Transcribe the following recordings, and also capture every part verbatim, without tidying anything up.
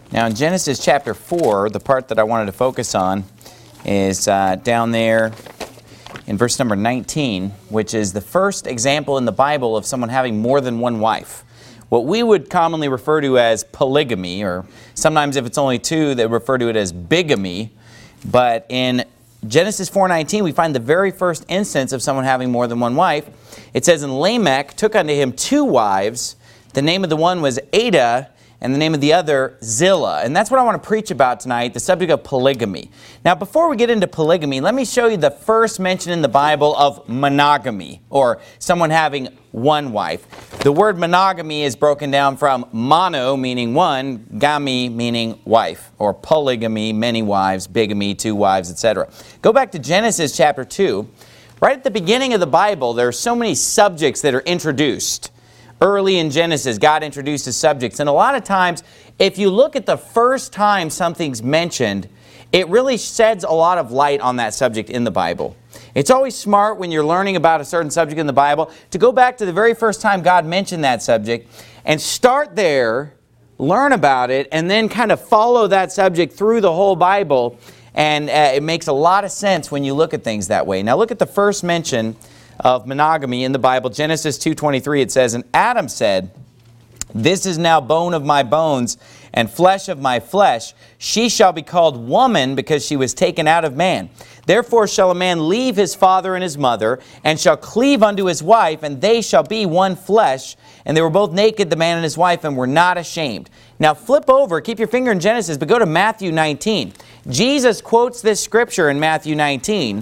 Now in Genesis chapter four, the part that I wanted to focus on is uh, down there in verse number nineteen, which is the first example in the Bible of someone having more than one wife. What we would commonly refer to as polygamy, or sometimes if it's only two, they refer to it as bigamy. But in Genesis four nineteen, we find the very first instance of someone having more than one wife. It says, "And Lamech took unto him two wives. The name of the one was Adah, and the name of the other, Zillah." And that's what I want to preach about tonight, the subject of polygamy. Now, before we get into polygamy, let me show you the first mention in the Bible of monogamy, or someone having one wife. The word monogamy is broken down from mono, meaning one, gami, meaning wife, or polygamy, many wives, bigamy, two wives, et cetera. Go back to Genesis chapter two. Right at the beginning of the Bible, there are so many subjects that are introduced. Early in Genesis, God introduces subjects. And a lot of times, if you look at the first time something's mentioned, it really sheds a lot of light on that subject in the Bible. It's always smart when you're learning about a certain subject in the Bible to go back to the very first time God mentioned that subject and start there, learn about it, and then kind of follow that subject through the whole Bible. And uh, it makes a lot of sense when you look at things that way. Now look at the first mention of monogamy in the Bible. Genesis two twenty-three, it says, "And Adam said, This is now bone of my bones and flesh of my flesh. She shall be called woman, because she was taken out of man. Therefore shall a man leave his father and his mother, and shall cleave unto his wife, and they shall be one flesh. And they were both naked, the man and his wife, and were not ashamed." Now flip over, keep your finger in Genesis, but go to Matthew nineteen. Jesus quotes this scripture in Matthew nineteen.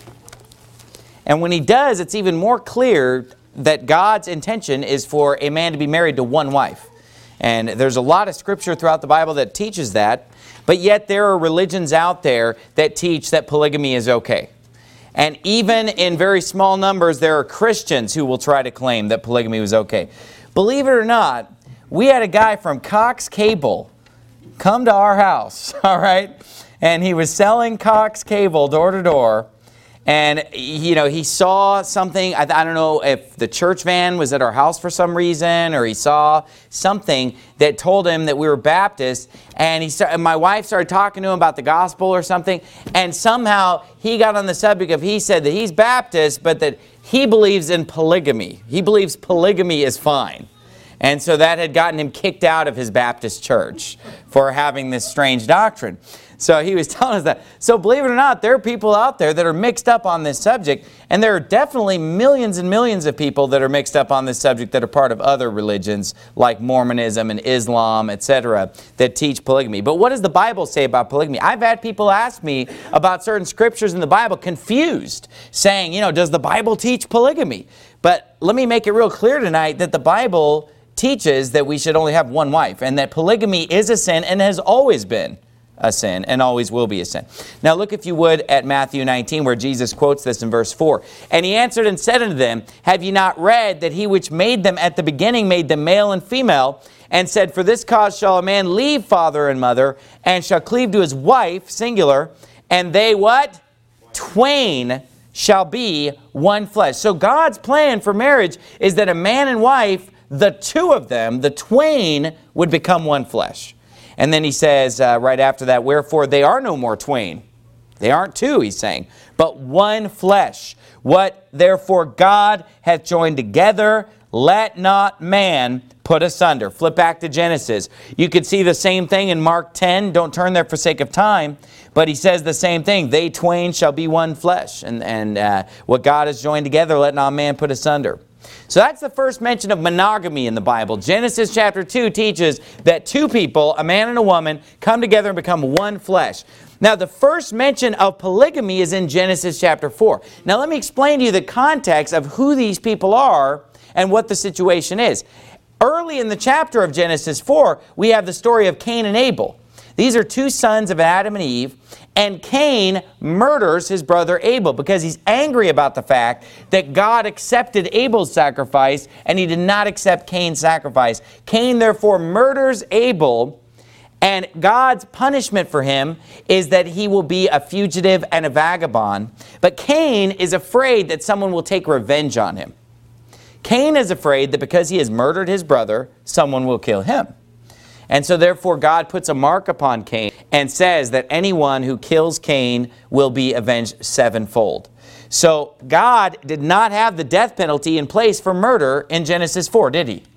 And when he does, it's even more clear that God's intention is for a man to be married to one wife. And there's a lot of scripture throughout the Bible that teaches that. But yet there are religions out there that teach that polygamy is okay. And even in very small numbers, there are Christians who will try to claim that polygamy was okay. Believe it or not, we had a guy from Cox Cable come to our house, all right? And he was selling Cox Cable door to door. And, you know, he saw something, I, I don't know if the church van was at our house for some reason, or he saw something that told him that we were Baptists. And he started, my wife started talking to him about the gospel or something. And somehow he got on the subject of, he said that he's Baptist, but that he believes in polygamy. He believes polygamy is fine. And so that had gotten him kicked out of his Baptist church for having this strange doctrine. So he was telling us that. So believe it or not, there are people out there that are mixed up on this subject. And there are definitely millions and millions of people that are mixed up on this subject that are part of other religions like Mormonism and Islam, et cetera, that teach polygamy. But what does the Bible say about polygamy? I've had people ask me about certain scriptures in the Bible confused, saying, you know, does the Bible teach polygamy? But let me make it real clear tonight that the Bible teaches that we should only have one wife, and that polygamy is a sin and has always been a sin and always will be a sin. Now look, if you would, at Matthew nineteen, where Jesus quotes this in verse four. "And he answered and said unto them, Have ye not read that he which made them at the beginning made them male and female, and said, For this cause shall a man leave father and mother, and shall cleave to his wife," singular, "and they" what? "Twain shall be one flesh." So God's plan for marriage is that a man and wife, the two of them, the twain, would become one flesh. And then he says uh, right after that, "Wherefore they are no more twain." They aren't two, he's saying, but one flesh. "What therefore God hath joined together, let not man put asunder." Flip back to Genesis. You could see the same thing in Mark ten. Don't turn there for sake of time. But he says the same thing. "They twain shall be one flesh." And, and uh, what God has joined together, let not man put asunder. So that's the first mention of monogamy in the Bible. Genesis chapter two teaches that two people, a man and a woman, come together and become one flesh. Now the first mention of polygamy is in Genesis chapter four. Now let me explain to you the context of who these people are and what the situation is. Early in the chapter of Genesis four, we have the story of Cain and Abel. These are two sons of Adam and Eve, and Cain murders his brother Abel because he's angry about the fact that God accepted Abel's sacrifice and he did not accept Cain's sacrifice. Cain therefore murders Abel, and God's punishment for him is that he will be a fugitive and a vagabond. But Cain is afraid that someone will take revenge on him. Cain is afraid that because he has murdered his brother, someone will kill him. And so therefore God puts a mark upon Cain and says that anyone who kills Cain will be avenged sevenfold. So God did not have the death penalty in place for murder in Genesis four, did he?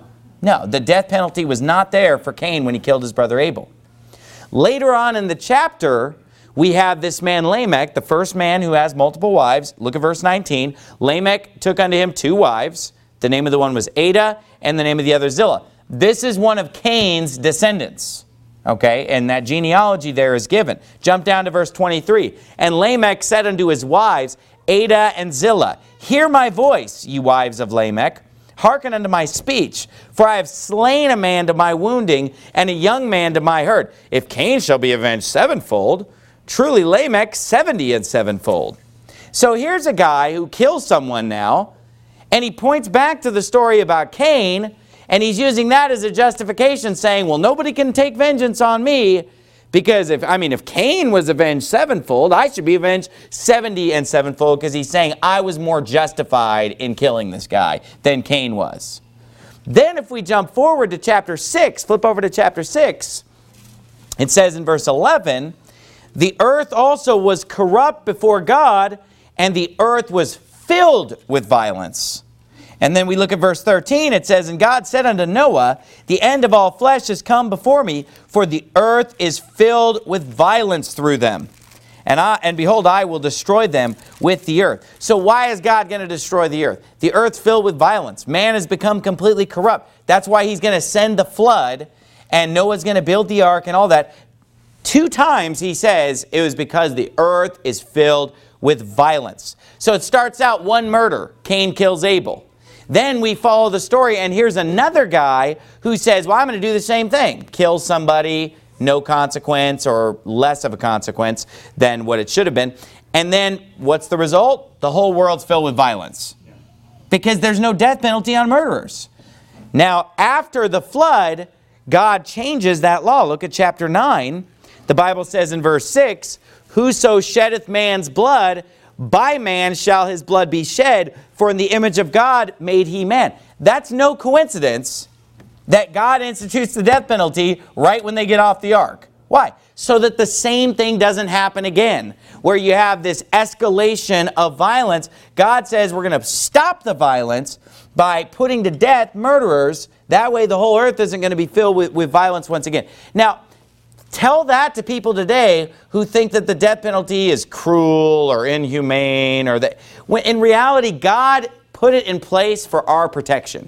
No, the death penalty was not there for Cain when he killed his brother Abel. Later on in the chapter, we have this man Lamech, the first man who has multiple wives. Look at verse nineteen. Lamech took unto him two wives. The name of the one was Ada, and the name of the other Zillah. This is one of Cain's descendants. Okay, and that genealogy there is given. Jump down to verse twenty-three. And Lamech said unto his wives, Ada and Zillah, hear my voice, ye wives of Lamech. Hearken unto my speech, for I have slain a man to my wounding, and a young man to my hurt. If Cain shall be avenged sevenfold, truly Lamech seventy and sevenfold. So here's a guy who kills someone now, and he points back to the story about Cain, and he's using that as a justification, saying, well, nobody can take vengeance on me, because if, I mean, if Cain was avenged sevenfold, I should be avenged seventy and sevenfold, because he's saying I was more justified in killing this guy than Cain was. Then if we jump forward to chapter six, flip over to chapter six, it says in verse eleven, the earth also was corrupt before God, and the earth was filled with violence. And then we look at verse thirteen, it says, and God said unto Noah, the end of all flesh is come before me, for the earth is filled with violence through them. And, I, and behold, I will destroy them with the earth. So why is God going to destroy the earth? The earth's filled with violence. Man has become completely corrupt. That's why he's going to send the flood, and Noah's going to build the ark and all that. Two times he says it was because the earth is filled with violence. So it starts out one murder. Cain kills Abel. Then we follow the story, and here's another guy who says, well, I'm going to do the same thing. Kill somebody, no consequence or less of a consequence than what it should have been. And then what's the result? The whole world's filled with violence. Because there's no death penalty on murderers. Now, after the flood, God changes that law. Look at chapter nine. The Bible says in verse six, whoso sheddeth man's blood, by man shall his blood be shed, for in the image of God made he man. That's no coincidence that God institutes the death penalty right when they get off the ark. Why? So that the same thing doesn't happen again, where you have this escalation of violence. God says we're going to stop the violence by putting to death murderers. That way the whole earth isn't going to be filled with, with violence once again. Now, tell that to people today who think that the death penalty is cruel or inhumane, or that when in reality God put it in place for our protection.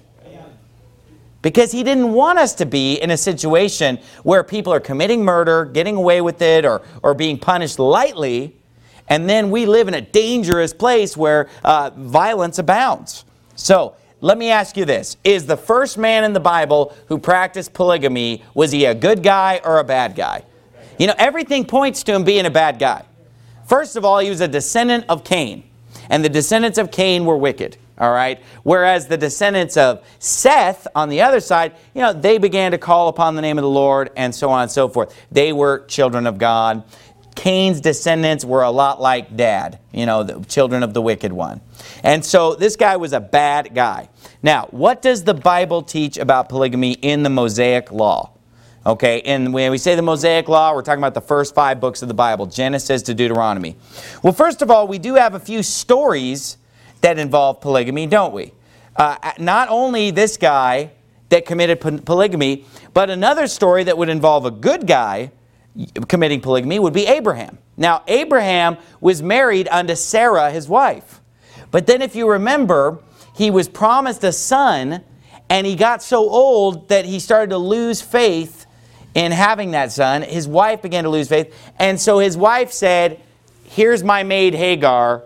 Because he didn't want us to be in a situation where people are committing murder, getting away with it, or, or being punished lightly, and then we live in a dangerous place where uh, violence abounds. So, let me ask you this. Is the first man in the Bible who practiced polygamy, was he a good guy or a bad guy? You know, everything points to him being a bad guy. First of all, he was a descendant of Cain. And the descendants of Cain were wicked. All right? Whereas the descendants of Seth, on the other side, you know, they began to call upon the name of the Lord and so on and so forth. They were children of God. Cain's descendants were a lot like Dad, you know, the children of the wicked one. And so this guy was a bad guy. Now, what does the Bible teach about polygamy in the Mosaic Law? Okay, and when we say the Mosaic Law, we're talking about the first five books of the Bible, Genesis to Deuteronomy. Well, first of all, we do have a few stories that involve polygamy, don't we? Uh, not only this guy that committed polygamy, but another story that would involve a good guy committing polygamy would be Abraham. Now, Abraham was married unto Sarah, his wife. But then if you remember, he was promised a son, and he got so old that he started to lose faith in having that son. His wife began to lose faith. And so his wife said, here's my maid Hagar.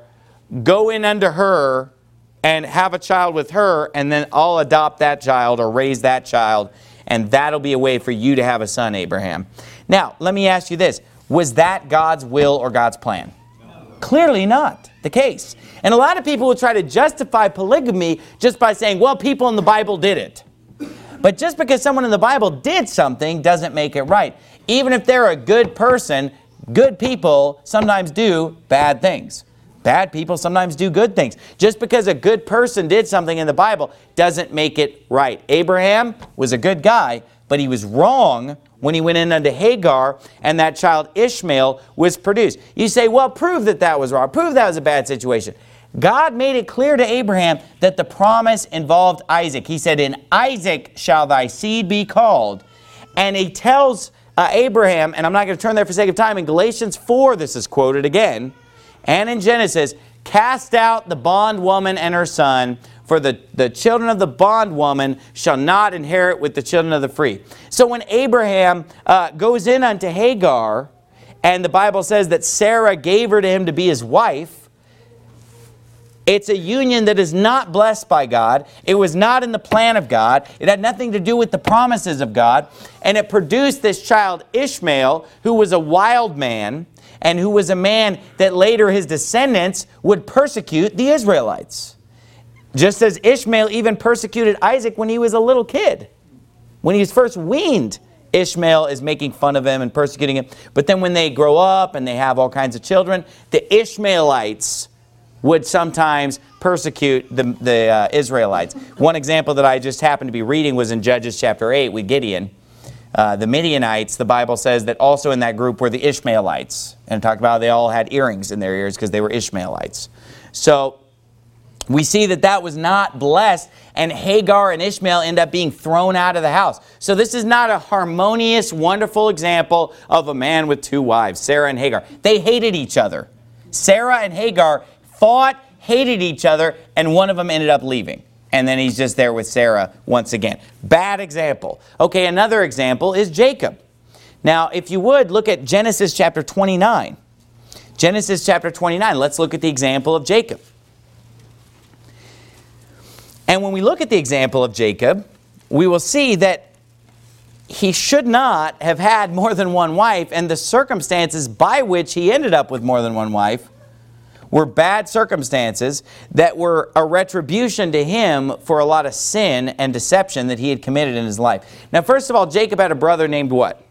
Go in unto her and have a child with her, and then I'll adopt that child or raise that child, and that'll be a way for you to have a son, Abraham. Now, let me ask you this. Was that God's will or God's plan? No. Clearly not the case. And a lot of people will try to justify polygamy just by saying, well, people in the Bible did it. But just because someone in the Bible did something doesn't make it right. Even if they're a good person, good people sometimes do bad things. Bad people sometimes do good things. Just because a good person did something in the Bible doesn't make it right. Abraham was a good guy, but he was wrong when he went in unto Hagar and that child Ishmael was produced. You say, well, prove that that was wrong. Prove that was a bad situation. God made it clear to Abraham that the promise involved Isaac. He said, in Isaac shall thy seed be called. And he tells uh, Abraham, and I'm not going to turn there for sake of time, in Galatians four, this is quoted again, and in Genesis, cast out the bondwoman and her son, for the, the children of the bondwoman shall not inherit with the children of the free. So when Abraham uh, goes in unto Hagar, and the Bible says that Sarah gave her to him to be his wife, it's a union that is not blessed by God. It was not in the plan of God. It had nothing to do with the promises of God. And it produced this child Ishmael, who was a wild man, and who was a man that later his descendants would persecute the Israelites. Just as Ishmael even persecuted Isaac when he was a little kid. When he was first weaned, Ishmael is making fun of him and persecuting him. But then when they grow up and they have all kinds of children, the Ishmaelites would sometimes persecute the, the uh, Israelites. One example that I just happened to be reading was in Judges chapter eight with Gideon. Uh, the Midianites, the Bible says that also in that group were the Ishmaelites. And it talked about how they all had earrings in their ears because they were Ishmaelites. So we see that that was not blessed, and Hagar and Ishmael end up being thrown out of the house. So this is not a harmonious, wonderful example of a man with two wives, Sarah and Hagar. They hated each other. Sarah and Hagar fought, hated each other, and one of them ended up leaving. And then he's just there with Sarah once again. Bad example. Okay, another example is Jacob. Now, if you would, look at Genesis chapter twenty-nine. Genesis chapter twenty-nine. Let's look at the example of Jacob. And when we look at the example of Jacob, we will see that he should not have had more than one wife, and the circumstances by which he ended up with more than one wife were bad circumstances that were a retribution to him for a lot of sin and deception that he had committed in his life. Now, first of all, Jacob had a brother named what?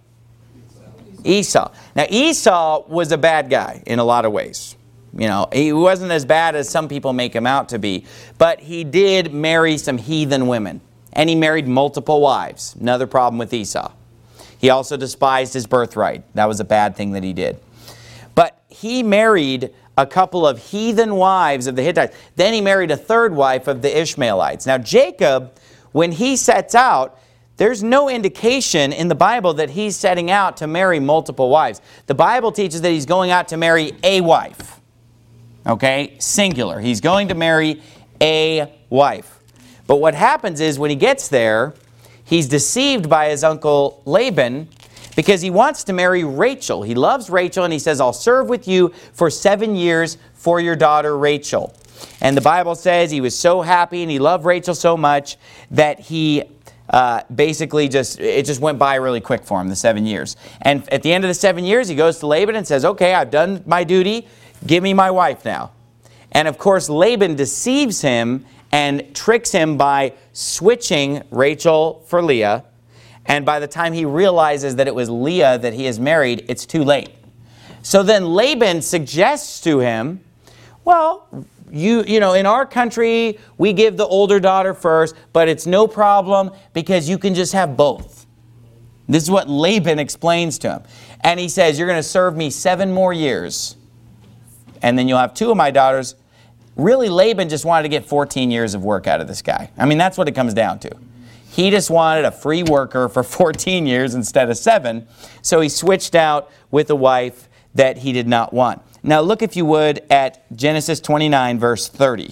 Esau. Now, Esau was a bad guy in a lot of ways. You know, he wasn't as bad as some people make him out to be, but he did marry some heathen women, and he married multiple wives. Another problem with Esau. He also despised his birthright. That was a bad thing that he did. But he married a couple of heathen wives of the Hittites. Then he married a third wife of the Ishmaelites. Now Jacob, when he sets out, there's no indication in the Bible that he's setting out to marry multiple wives. The Bible teaches that he's going out to marry a wife. Okay? Singular. He's going to marry a wife. But what happens is when he gets there, he's deceived by his uncle Laban, because he wants to marry Rachel. He loves Rachel, and he says, I'll serve with you for seven years for your daughter Rachel. And the Bible says he was so happy and he loved Rachel so much that he uh, basically just, it just went by really quick for him, the seven years. And at the end of the seven years, he goes to Laban and says, okay, I've done my duty. Give me my wife now. And of course, Laban deceives him and tricks him by switching Rachel for Leah. And by the time he realizes that it was Leah that he has married, it's too late. So then Laban suggests to him, well, you, you know, in our country, we give the older daughter first, but it's no problem because you can just have both. This is what Laban explains to him. And he says, you're going to serve me seven more years, and then you'll have two of my daughters. Really, Laban just wanted to get fourteen years of work out of this guy. I mean, that's what it comes down to. He just wanted a free worker for fourteen years instead of seven. So he switched out with a wife that he did not want. Now look, if you would, at Genesis twenty-nine, verse thirty.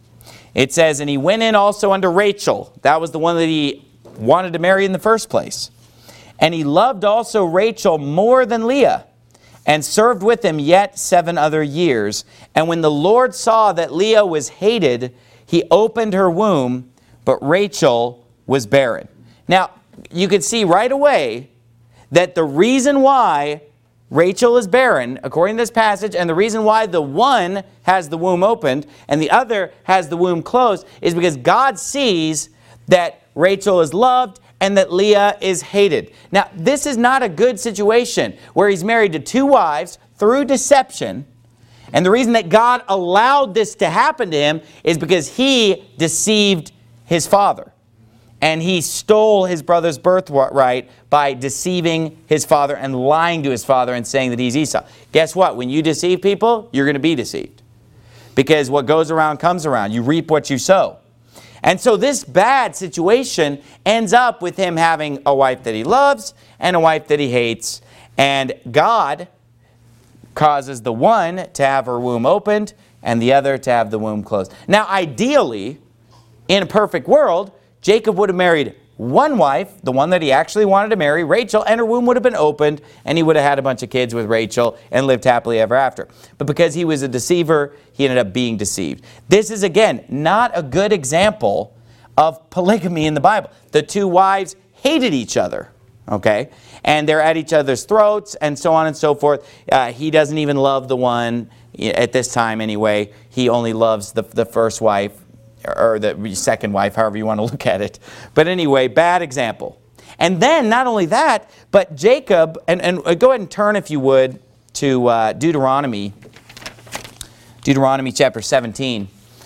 It says, and he went in also unto Rachel. That was the one that he wanted to marry in the first place. And he loved also Rachel more than Leah, and served with him yet seven other years. And when the Lord saw that Leah was hated, he opened her womb, but Rachel was barren. Now, you can see right away that the reason why Rachel is barren, according to this passage, and the reason why the one has the womb opened and the other has the womb closed, is because God sees that Rachel is loved and that Leah is hated. Now, this is not a good situation where he's married to two wives through deception. And the reason that God allowed this to happen to him is because he deceived his father. and he stole his brother's birthright by deceiving his father and lying to his father and saying that he's Esau. Guess what? When you deceive people, you're going to be deceived. Because what goes around comes around. You reap what you sow. And so this bad situation ends up with him having a wife that he loves and a wife that he hates. And God causes the one to have her womb opened and the other to have the womb closed. Now, ideally, in a perfect world, Jacob would have married one wife, the one that he actually wanted to marry, Rachel, and her womb would have been opened, and he would have had a bunch of kids with Rachel and lived happily ever after. But because he was a deceiver, he ended up being deceived. This is, again, not a good example of polygamy in the Bible. The two wives hated each other, okay? And they're at each other's throats, and so on and so forth. Uh, he doesn't even love the one, at this time anyway. He only loves the, the first wife, or the second wife, however you want to look at it. But anyway, bad example. And then, not only that, but Jacob, and, and go ahead and turn, if you would, to uh, Deuteronomy. Deuteronomy chapter seventeen.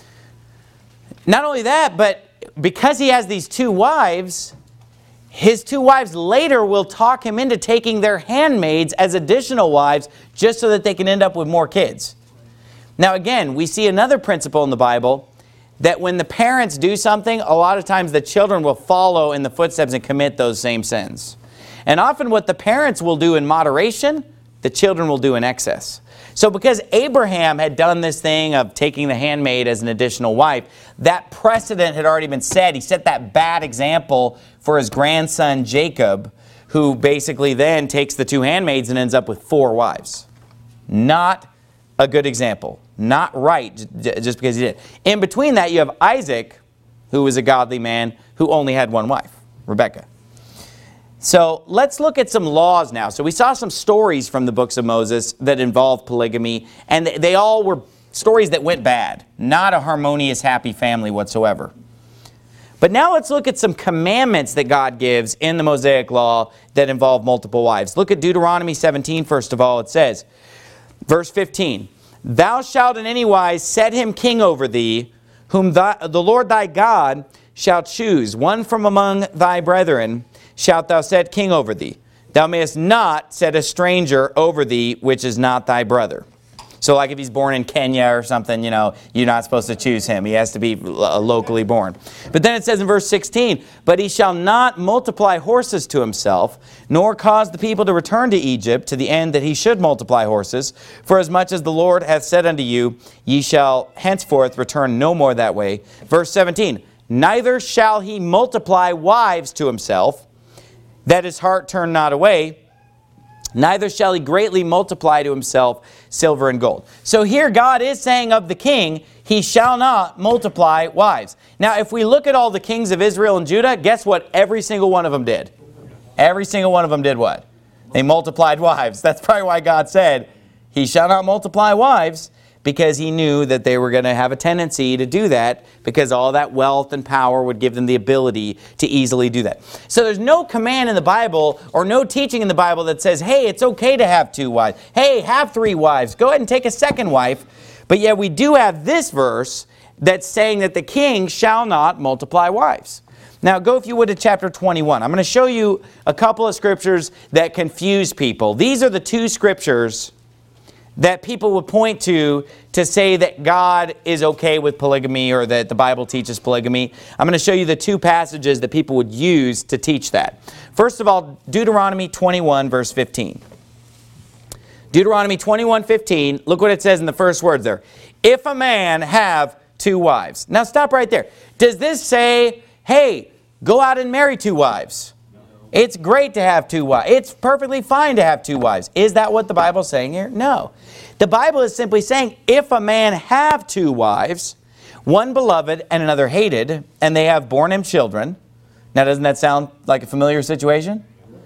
Not only that, but because he has these two wives, his two wives later will talk him into taking their handmaids as additional wives just so that they can end up with more kids. Now again, we see another principle in the Bible, that when the parents do something, a lot of times the children will follow in the footsteps and commit those same sins. And often what the parents will do in moderation, the children will do in excess. So because Abraham had done this thing of taking the handmaid as an additional wife, that precedent had already been set. He set that bad example for his grandson Jacob, who basically then takes the two handmaids and ends up with four wives. Not a good example. Not right, just because he did. In between that, you have Isaac, who was a godly man, who only had one wife, Rebekah. So let's look at some laws now. So we saw some stories from the books of Moses that involved polygamy, and they all were stories that went bad. Not a harmonious, happy family whatsoever. But now let's look at some commandments that God gives in the Mosaic Law that involve multiple wives. Look at Deuteronomy seventeen, first of all. It says, verse fifteen, "Thou shalt in any wise set him king over thee, whom thy, the Lord thy God shalt choose. One from among thy brethren shalt thou set king over thee. Thou mayest not set a stranger over thee, which is not thy brother." So like if he's born in Kenya or something, you know, you're not supposed to choose him. He has to be locally born. But then it says in verse sixteen, "But he shall not multiply horses to himself, nor cause the people to return to Egypt, to the end that he should multiply horses. For as much as the Lord hath said unto you, ye shall henceforth return no more that way." Verse seventeen, "Neither shall he multiply wives to himself, that his heart turn not away. Neither shall he greatly multiply to himself silver and gold." So here God is saying of the king, he shall not multiply wives. Now if we look at all the kings of Israel and Judah, guess what every single one of them did? Every single one of them did what? They multiplied wives. That's probably why God said, he shall not multiply wives, because he knew that they were going to have a tendency to do that, because all that wealth and power would give them the ability to easily do that. So there's no command in the Bible or no teaching in the Bible that says, hey, it's okay to have two wives. Hey, have three wives. Go ahead and take a second wife. But yet we do have this verse that's saying that the king shall not multiply wives. Now go, if you would, to chapter twenty-one. I'm going to show you a couple of scriptures that confuse people. These are the two scriptures that people would point to to say that God is okay with polygamy, or that the Bible teaches polygamy. I'm going to show you the two passages that people would use to teach that. First of all, Deuteronomy twenty-one, verse fifteen. Deuteronomy twenty-one, fifteen, look what it says in the first words there. "If a man have two wives." Now stop right there. Does this say, hey, go out and marry two wives? It's great to have two wives. It's perfectly fine to have two wives. Is that what the Bible is saying here? No. The Bible is simply saying, if a man have two wives, one beloved and another hated, and they have borne him children. Now doesn't that sound like a familiar situation?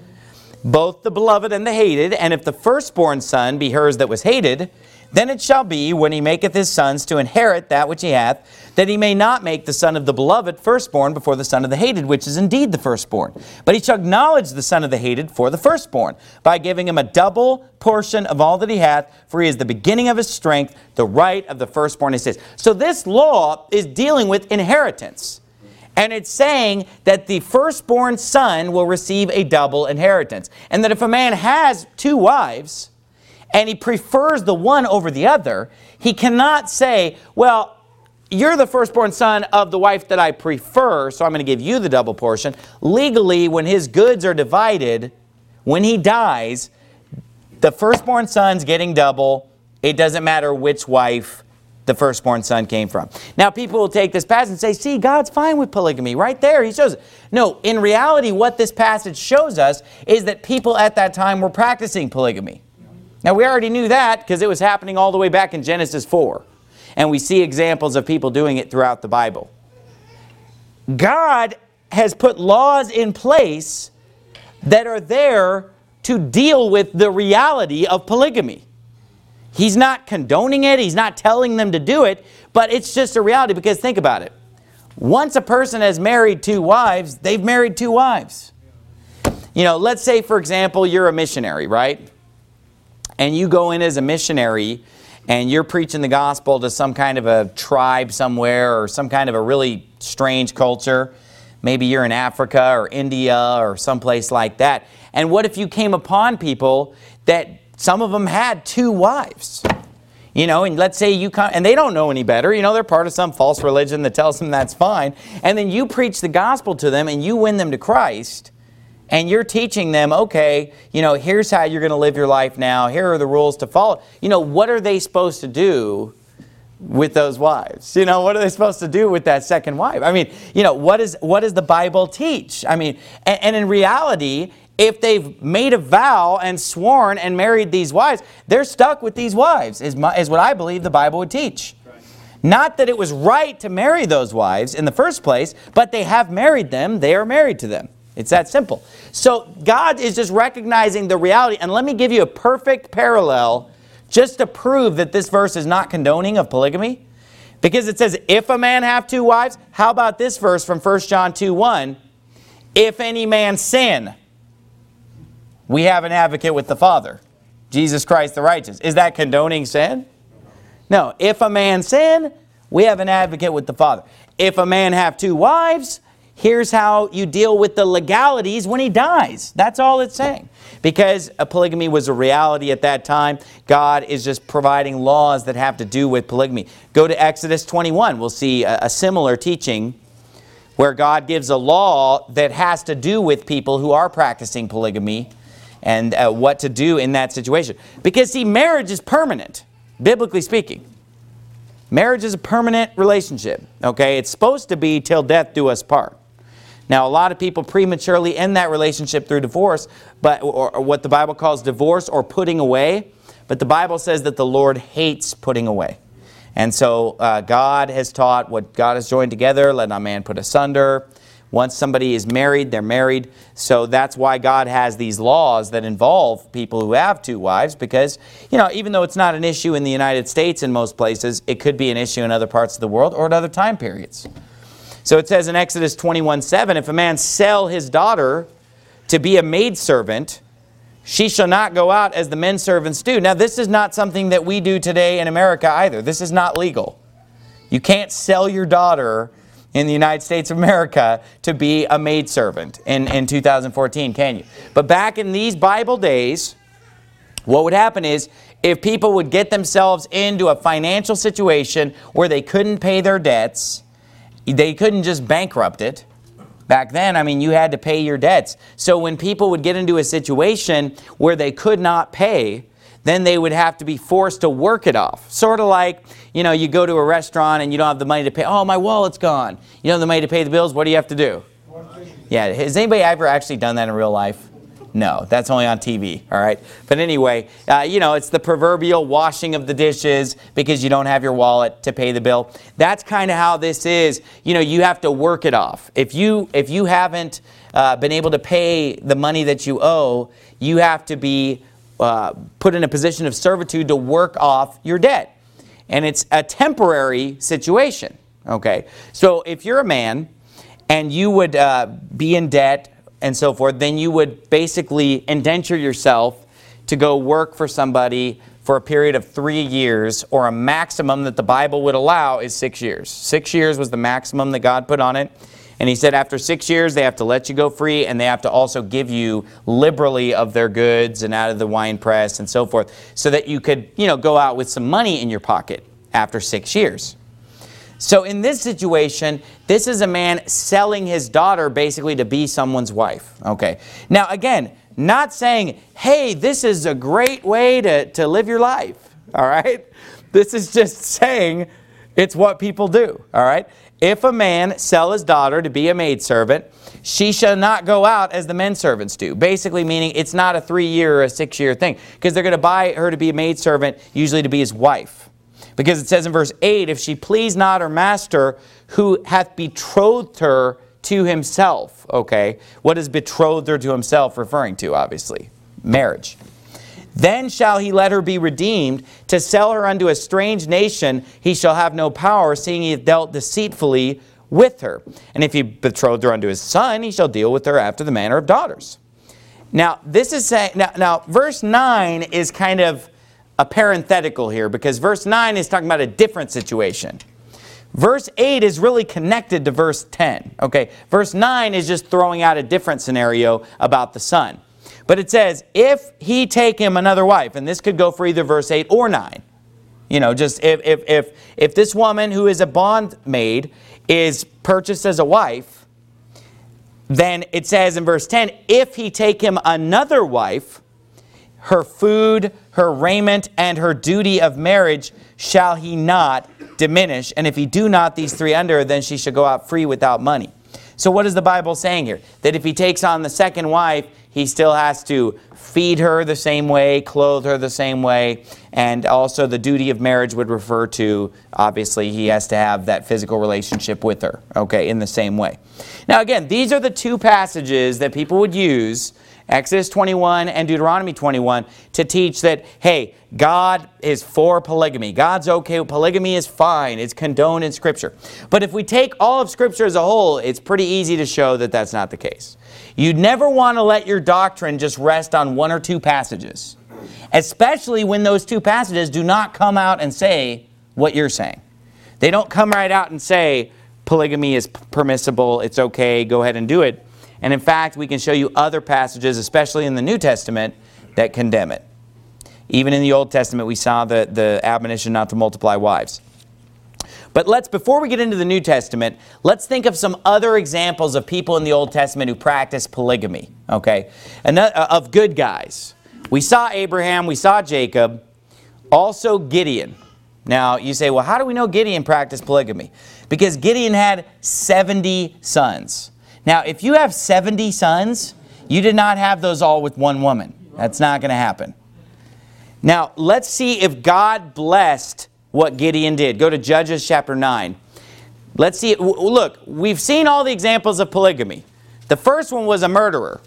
Both the beloved and the hated, and if the firstborn son be hers that was hated, then it shall be, when he maketh his sons to inherit that which he hath, that he may not make the son of the beloved firstborn before the son of the hated, which is indeed the firstborn. But he shall acknowledge the son of the hated for the firstborn, by giving him a double portion of all that he hath, for he is the beginning of his strength, the right of the firstborn is his. So this law is dealing with inheritance. And it's saying that the firstborn son will receive a double inheritance. And that if a man has two wives, and he prefers the one over the other, he cannot say, well, you're the firstborn son of the wife that I prefer, so I'm going to give you the double portion. Legally, when his goods are divided, when he dies, the firstborn son's getting double. It doesn't matter which wife the firstborn son came from. Now, people will take this passage and say, see, God's fine with polygamy. Right there, he shows it. No, in reality, what this passage shows us is that people at that time were practicing polygamy. Now, we already knew that because it was happening all the way back in Genesis four. And we see examples of people doing it throughout the Bible. God has put laws in place that are there to deal with the reality of polygamy. He's not condoning it. He's not telling them to do it. But it's just a reality because think about it. Once a person has married two wives, they've married two wives. You know, let's say, for example, you're a missionary, right? And you go in as a missionary and you're preaching the gospel to some kind of a tribe somewhere or some kind of a really strange culture. Maybe you're in Africa or India or someplace like that. And what if you came upon people that some of them had two wives? You know, and let's say you come, and they don't know any better. You know, they're part of some false religion that tells them that's fine. And then you preach the gospel to them and you win them to Christ. And you're teaching them, okay, you know, here's how you're going to live your life now. Here are the rules to follow. You know, what are they supposed to do with those wives? You know, what are they supposed to do with that second wife? I mean, you know, what is what does the Bible teach? I mean, and, and in reality, if they've made a vow and sworn and married these wives, they're stuck with these wives, is, my, is what I believe the Bible would teach. Right. Not that it was right to marry those wives in the first place, but they have married them, they are married to them. It's that simple. So God is just recognizing the reality. And let me give you a perfect parallel just to prove that this verse is not condoning of polygamy. Because it says, if a man have two wives, how about this verse from First John two one? If any man sin, we have an advocate with the Father, Jesus Christ the righteous. Is that condoning sin? No. If a man sin, we have an advocate with the Father. If a man have two wives, here's how you deal with the legalities when he dies. That's all it's saying. Because a polygamy was a reality at that time, God is just providing laws that have to do with polygamy. Go to Exodus twenty-one. We'll see a, a similar teaching where God gives a law that has to do with people who are practicing polygamy and uh, what to do in that situation. Because, see, marriage is permanent, biblically speaking. Marriage is a permanent relationship. Okay, it's supposed to be till death do us part. Now, a lot of people prematurely end that relationship through divorce, but or, or what the Bible calls divorce or putting away. But the Bible says that the Lord hates putting away. And so uh, God has taught what God has joined together, let not man put asunder. Once somebody is married, they're married. So that's why God has these laws that involve people who have two wives. Because, you know, even though it's not an issue in the United States in most places, it could be an issue in other parts of the world or at other time periods. So it says in Exodus twenty-one seven, if a man sell his daughter to be a maidservant, she shall not go out as the men servants do. Now, this is not something that we do today in America either. This is not legal. You can't sell your daughter in the United States of America to be a maidservant in, in two thousand fourteen, can you? But back in these Bible days, what would happen is if people would get themselves into a financial situation where they couldn't pay their debts, they couldn't just bankrupt it. Back then, I mean, you had to pay your debts. So when people would get into a situation where they could not pay, then they would have to be forced to work it off. Sort of like, you know, you go to a restaurant and you don't have the money to pay. Oh, my wallet's gone. You don't have the money to pay the bills. What do you have to do? Yeah, has anybody ever actually done that in real life? No, that's only on T V, all right? But anyway, uh, you know, it's the proverbial washing of the dishes because you don't have your wallet to pay the bill. That's kind of how this is. You know, you have to work it off. If you, if you haven't uh, been able to pay the money that you owe, you have to be uh, put in a position of servitude to work off your debt. And it's a temporary situation, okay? So if you're a man and you would uh, be in debt and so forth, then you would basically indenture yourself to go work for somebody for a period of three years, or a maximum that the Bible would allow is six years. Six years was the maximum that God put on it. And he said after six years they have to let you go free, and they have to also give you liberally of their goods and out of the wine press and so forth, so that you could, you know, go out with some money in your pocket after six years. So in this situation, this is a man selling his daughter basically to be someone's wife. Okay. Now again, not saying, hey, this is a great way to, to live your life. All right. This is just saying it's what people do. All right. If a man sell his daughter to be a maidservant, she shall not go out as the men servants do. Basically meaning it's not a three-year or a six-year thing, because they're going to buy her to be a maidservant, usually to be his wife. Because it says in verse eight, if she please not her master, who hath betrothed her to himself. Okay, what is betrothed her to himself referring to? Obviously, marriage. Then shall he let her be redeemed. To sell her unto a strange nation, he shall have no power, seeing he hath dealt deceitfully with her. And if he betrothed her unto his son, he shall deal with her after the manner of daughters. Now, this is saying, now, now verse nine is kind of a parenthetical here, because verse nine is talking about a different situation. Verse eight is really connected to verse ten. Okay, verse nine is just throwing out a different scenario about the son. But it says, if he take him another wife, and this could go for either verse eight or nine. You know, just if, if, if, if this woman who is a bondmaid is purchased as a wife, then it says in verse ten, if he take him another wife, her food, her raiment, and her duty of marriage shall he not diminish. And if he do not these three under her, then she shall go out free without money. So what is the Bible saying here? That if he takes on the second wife, he still has to feed her the same way, clothe her the same way, and also the duty of marriage would refer to, obviously, he has to have that physical relationship with her, okay, in the same way. Now again, these are the two passages that people would use, Exodus twenty-one and Deuteronomy twenty-one, to teach that, hey, God is for polygamy. God's okay. Polygamy is fine. It's condoned in Scripture. But if we take all of Scripture as a whole, it's pretty easy to show that that's not the case. You'd never want to let your doctrine just rest on one or two passages, especially when those two passages do not come out and say what you're saying. They don't come right out and say polygamy is permissible, it's okay, go ahead and do it. And in fact, we can show you other passages, especially in the New Testament, that condemn it. Even in the Old Testament, we saw the, the admonition not to multiply wives. But let's, before we get into the New Testament, let's think of some other examples of people in the Old Testament who practice polygamy, okay? And, uh, of good guys. We saw Abraham, we saw Jacob, also Gideon. Now, you say, well, how do we know Gideon practiced polygamy? Because Gideon had seventy sons. Now, if you have seventy sons, you did not have those all with one woman. That's not going to happen. Now, let's see if God blessed what Gideon did. Go to Judges chapter nine. Let's see. Look, we've seen all the examples of polygamy. The first one was a murderer.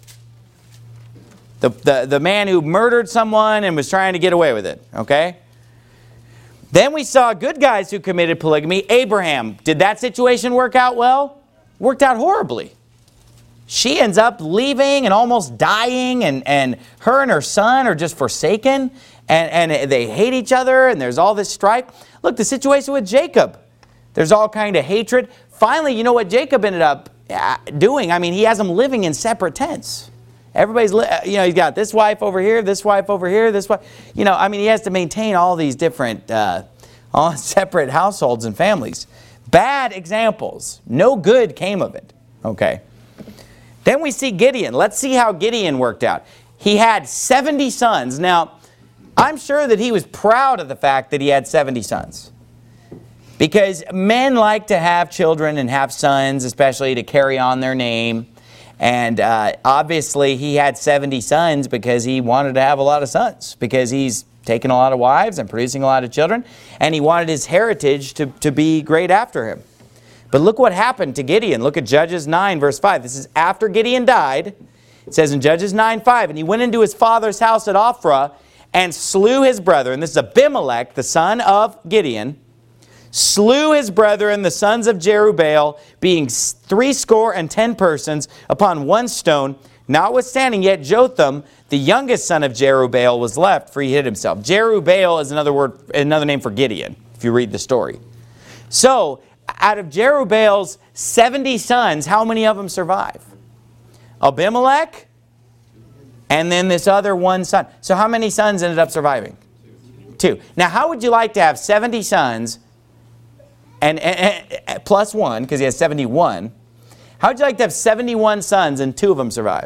The, the, the man who murdered someone and was trying to get away with it. Okay? Then we saw good guys who committed polygamy. Abraham. Did that situation work out well? Worked out horribly. She ends up leaving and almost dying, and, and her and her son are just forsaken, and, and they hate each other, and there's all this strife. Look, the situation with Jacob. There's all kind of hatred. Finally, you know what Jacob ended up doing? I mean, he has them living in separate tents. Everybody's, you know, he's got this wife over here, this wife over here, this wife. You know, I mean, he has to maintain all these different, uh, all separate households and families. Bad examples. No good came of it. Okay. Then we see Gideon. Let's see how Gideon worked out. He had seventy sons. Now, I'm sure that he was proud of the fact that he had seventy sons. Because men like to have children and have sons, especially to carry on their name. And uh, obviously he had seventy sons because he wanted to have a lot of sons. Because he's taken a lot of wives and producing a lot of children. And he wanted his heritage to, to be great after him. But look what happened to Gideon. Look at Judges nine, verse five. This is after Gideon died. It says in Judges nine, five, and he went into his father's house at Ophrah and slew his brethren. This is Abimelech, the son of Gideon. Slew his brethren, the sons of Jerubbaal, being threescore and ten persons, upon one stone. Notwithstanding, yet Jotham, the youngest son of Jerubbaal, was left, for he hid himself. Jerubbaal is another word, another name for Gideon, if you read the story. So, out of Jerubbaal's seventy sons, how many of them survive? Abimelech, and then this other one son. So how many sons ended up surviving? Two. Now, how would you like to have seventy sons and, and, and plus one, because he has seventy-one. How would you like to have seventy-one sons and two of them survive?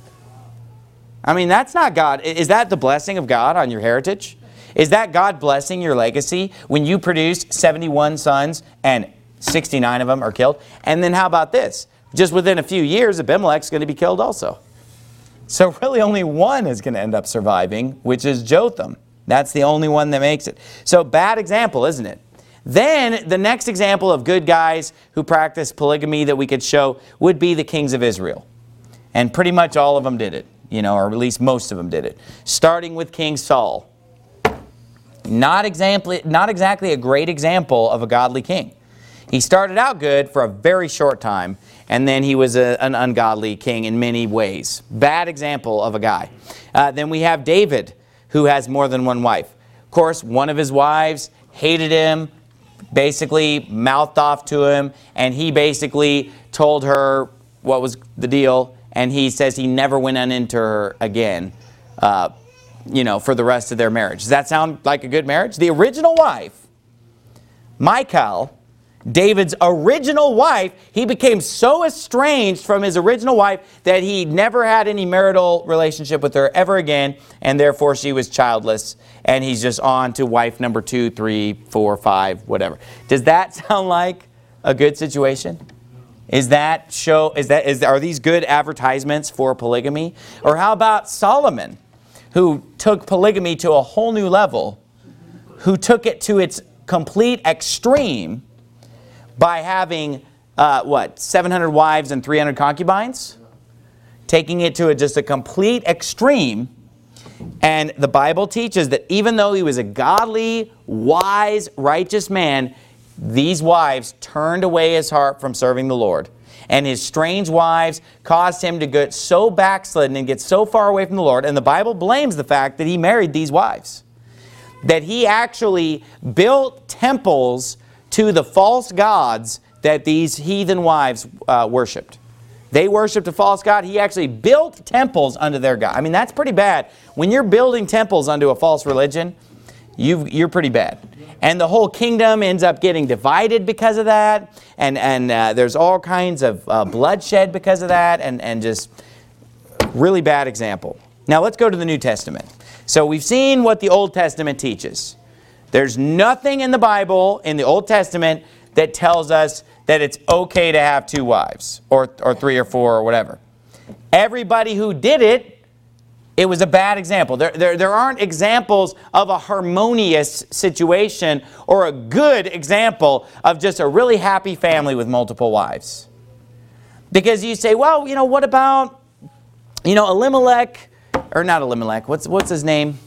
I mean, that's not God. Is that the blessing of God on your heritage? Is that God blessing your legacy when you produce seventy-one sons and sixty-nine of them are killed? And then how about this? Just within a few years, Abimelech's going to be killed also. So really only one is going to end up surviving, which is Jotham. That's the only one that makes it. So bad example, isn't it? Then the next example of good guys who practice polygamy that we could show would be the kings of Israel. And pretty much all of them did it, you know, or at least most of them did it. Starting with King Saul. Not, example, not exactly a great example of a godly king. He started out good for a very short time, and then he was a, an ungodly king in many ways. Bad example of a guy. Uh, then we have David, who has more than one wife. Of course, one of his wives hated him, basically mouthed off to him, and he basically told her what was the deal, and he says he never went on into her again, uh, you know, for the rest of their marriage. Does that sound like a good marriage? The original wife, Michal, David's original wife, he became so estranged from his original wife that he never had any marital relationship with her ever again, and therefore she was childless, and he's just on to wife number two, three, four, five, whatever. Does that sound like a good situation? Is that show, is that, is, are these good advertisements for polygamy? Or how about Solomon, who took polygamy to a whole new level, who took it to its complete extreme by having, uh, what, seven hundred wives and three hundred concubines? Taking it to a, just a complete extreme. And the Bible teaches that even though he was a godly, wise, righteous man, these wives turned away his heart from serving the Lord. And his strange wives caused him to get so backslidden and get so far away from the Lord. And the Bible blames the fact that he married these wives. That he actually built temples to the false gods that these heathen wives uh, worshipped. They worshipped a false god. He actually built temples unto their god. I mean, that's pretty bad. When you're building temples unto a false religion, you've, you're pretty bad. And the whole kingdom ends up getting divided because of that. And, and uh, there's all kinds of uh, bloodshed because of that. And, and just really bad example. Now let's go to the New Testament. So we've seen what the Old Testament teaches. There's nothing in the Bible, in the Old Testament, that tells us that it's okay to have two wives, or, or three or four, or whatever. Everybody who did it, it was a bad example. There, there, there aren't examples of a harmonious situation or a good example of just a really happy family with multiple wives. Because you say, well, you know, what about, you know, Elimelech, or not Elimelech, what's, what's his name?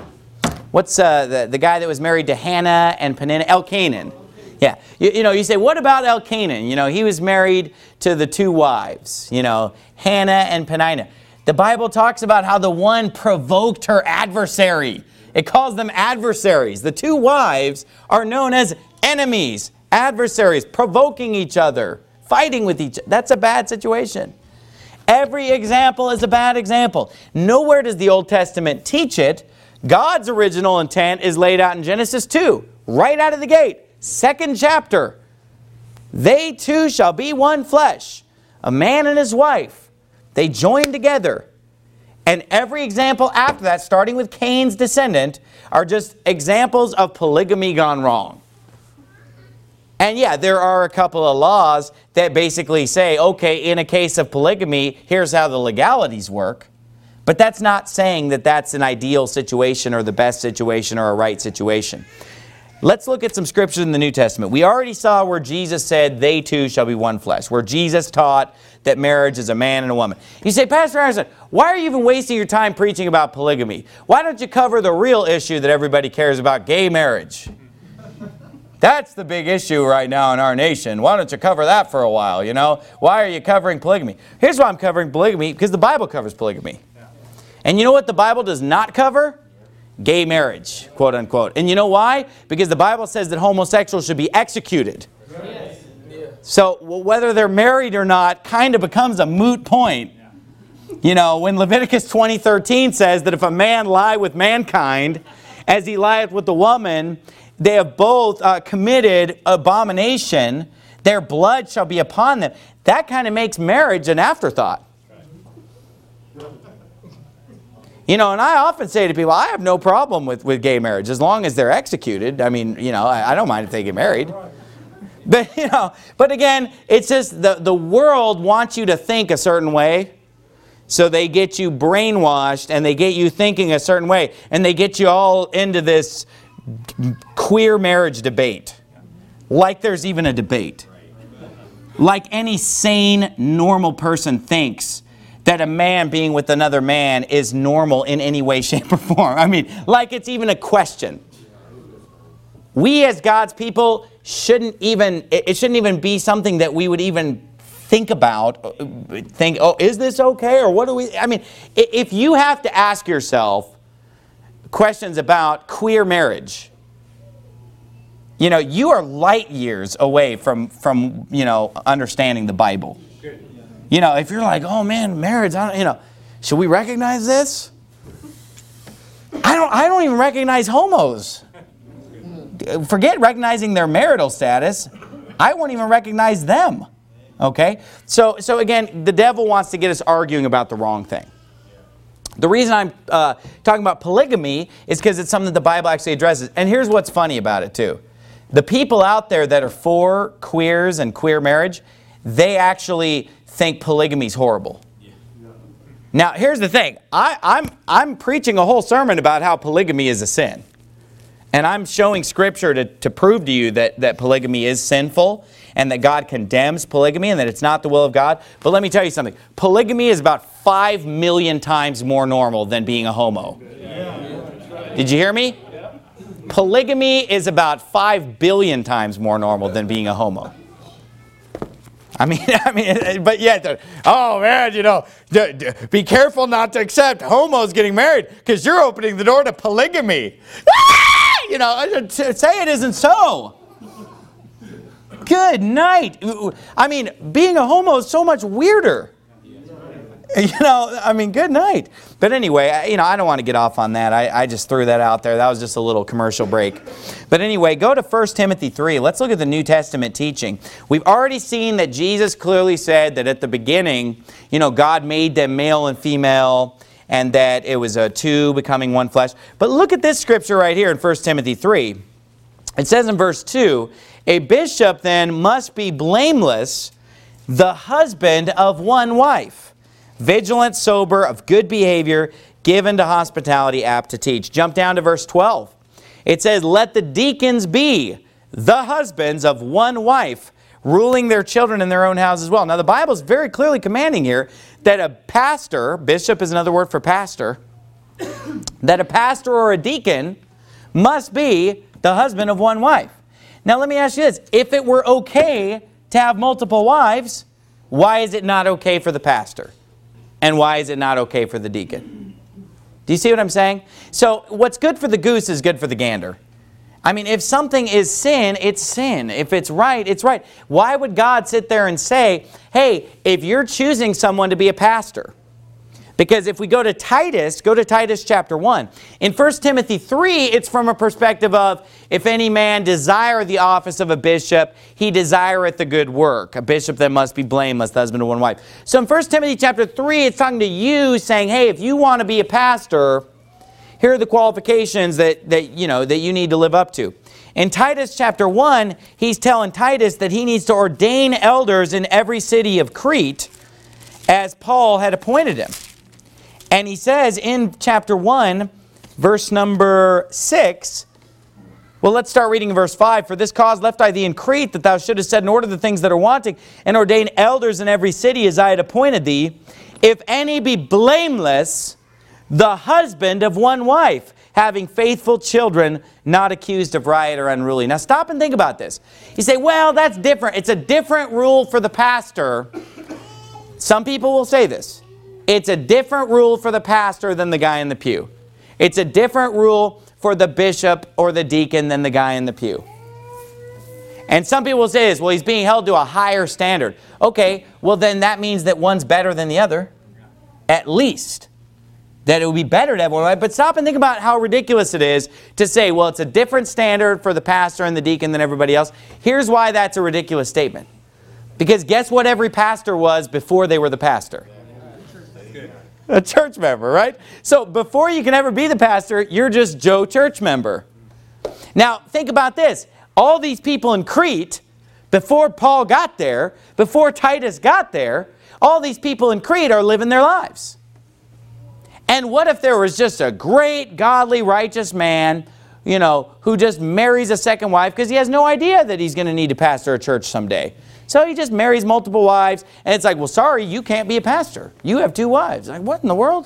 What's uh, the, the guy that was married to Hannah and Peninnah? Elkanah. Yeah. You, you know, you say, what about Elkanah? You know, he was married to the two wives, you know, Hannah and Peninnah. The Bible talks about how the one provoked her adversary. It calls them adversaries. The two wives are known as enemies, adversaries, provoking each other, fighting with each other. That's a bad situation. Every example is a bad example. Nowhere does the Old Testament teach it. God's original intent is laid out in Genesis two, right out of the gate. Second chapter. They two shall be one flesh, a man and his wife. They join together. And every example after that, starting with Cain's descendant, are just examples of polygamy gone wrong. And yeah, there are a couple of laws that basically say, okay, in a case of polygamy, here's how the legalities work. But that's not saying that that's an ideal situation or the best situation or a right situation. Let's look at some scriptures in the New Testament. We already saw where Jesus said, they two shall be one flesh. Where Jesus taught that marriage is a man and a woman. You say, Pastor Anderson, why are you even wasting your time preaching about polygamy? Why don't you cover the real issue that everybody cares about, gay marriage? That's the big issue right now in our nation. Why don't you cover that for a while, you know? Why are you covering polygamy? Here's why I'm covering polygamy, because the Bible covers polygamy. And you know what the Bible does not cover? Gay marriage, quote unquote. And you know why? Because the Bible says that homosexuals should be executed. Yes. So whether they're married or not kind of becomes a moot point. You know, when Leviticus twenty thirteen says that if a man lie with mankind as he lieth with the woman, they have both uh, committed abomination, their blood shall be upon them. That kind of makes marriage an afterthought. You know, and I often say to people, I have no problem with, with gay marriage as long as they're executed. I mean, you know, I, I don't mind if they get married. But, you know, but again, it's just the, the world wants you to think a certain way. So they get you brainwashed and they get you thinking a certain way. And they get you all into this queer marriage debate. Like there's even a debate. Like any sane, normal person thinks that a man being with another man is normal in any way, shape, or form. I mean, like it's even a question. We as God's people shouldn't even, it shouldn't even be something that we would even think about. Think, oh, is this okay? Or what do we, I mean, if you have to ask yourself questions about queer marriage, you know, you are light years away from, from you know, understanding the Bible. You know, if you're like, oh man, marriage, I don't, you know, should we recognize this? I don't, I don't even recognize homos. Forget recognizing their marital status. I won't even recognize them. Okay? So, so again, the devil wants to get us arguing about the wrong thing. The reason I'm uh, talking about polygamy is because it's something that the Bible actually addresses. And here's what's funny about it too. The people out there that are for queers and queer marriage, they actually think polygamy is horrible. Now, here's the thing. I, I'm, I'm preaching a whole sermon about how polygamy is a sin. And I'm showing Scripture to, to prove to you that, that polygamy is sinful and that God condemns polygamy and that it's not the will of God. But let me tell you something. Polygamy is about five million times more normal than being a homo. Yeah. Did you hear me? Yeah. Polygamy is about five billion times more normal than being a homo. I mean, I mean, but yet, oh man, you know, d- d- be careful not to accept homos getting married because you're opening the door to polygamy. Ah! You know, say it isn't so. Good night. I mean, being a homo is so much weirder. You know, I mean, good night. But anyway, you know, I don't want to get off on that. I, I just threw that out there. That was just a little commercial break. But anyway, go to First Timothy three. Let's look at the New Testament teaching. We've already seen that Jesus clearly said that at the beginning, you know, God made them male and female, and that it was a two becoming one flesh. But look at this scripture right here in First Timothy three. It says in verse two, a bishop then must be blameless, the husband of one wife, vigilant, sober, of good behavior, given to hospitality, apt to teach. Jump down to verse twelve. It says, let the deacons be the husbands of one wife, ruling their children in their own house as well. Now the Bible is very clearly commanding here that a pastor, bishop is another word for pastor, that a pastor or a deacon must be the husband of one wife. Now let me ask you this. If it were okay to have multiple wives, why is it not okay for the pastor? And why is it not okay for the deacon? Do you see what I'm saying? So what's good for the goose is good for the gander. I mean, if something is sin, it's sin. If it's right, it's right. Why would God sit there and say, hey, if you're choosing someone to be a pastor, because if we go to Titus, go to Titus chapter one. In First Timothy three, it's from a perspective of, if any man desire the office of a bishop, he desireth the good work. A bishop that must be blameless, the husband of one wife. So in First Timothy chapter three, it's talking to you saying, hey, if you want to be a pastor, here are the qualifications that, that, you know, that you need to live up to. In Titus chapter one, he's telling Titus that he needs to ordain elders in every city of Crete as Paul had appointed him. And he says in chapter one, verse number six, well, let's start reading verse five. For this cause left I thee in Crete, that thou shouldest set in order the things that are wanting, and ordain elders in every city as I had appointed thee. If any be blameless, the husband of one wife, having faithful children, not accused of riot or unruly. Now stop and think about this. You say, well, that's different. It's a different rule for the pastor. Some people will say this. It's a different rule for the pastor than the guy in the pew. It's a different rule for the bishop or the deacon than the guy in the pew. And some people will say this, well, he's being held to a higher standard. Okay, well then that means that one's better than the other. At least. That it would be better to have one wife. But stop and think about how ridiculous it is to say, well, it's a different standard for the pastor and the deacon than everybody else. Here's why that's a ridiculous statement. Because guess what every pastor was before they were the pastor? A church member, right? So before you can ever be the pastor, you're just Joe church member. Now, think about this. All these people in Crete, before Paul got there, before Titus got there, all these people in Crete are living their lives. And what if there was just a great, godly, righteous man, you know, who just marries a second wife because he has no idea that he's going to need to pastor a church someday. So he just marries multiple wives, and it's like, well, sorry, you can't be a pastor. You have two wives. Like, what in the world?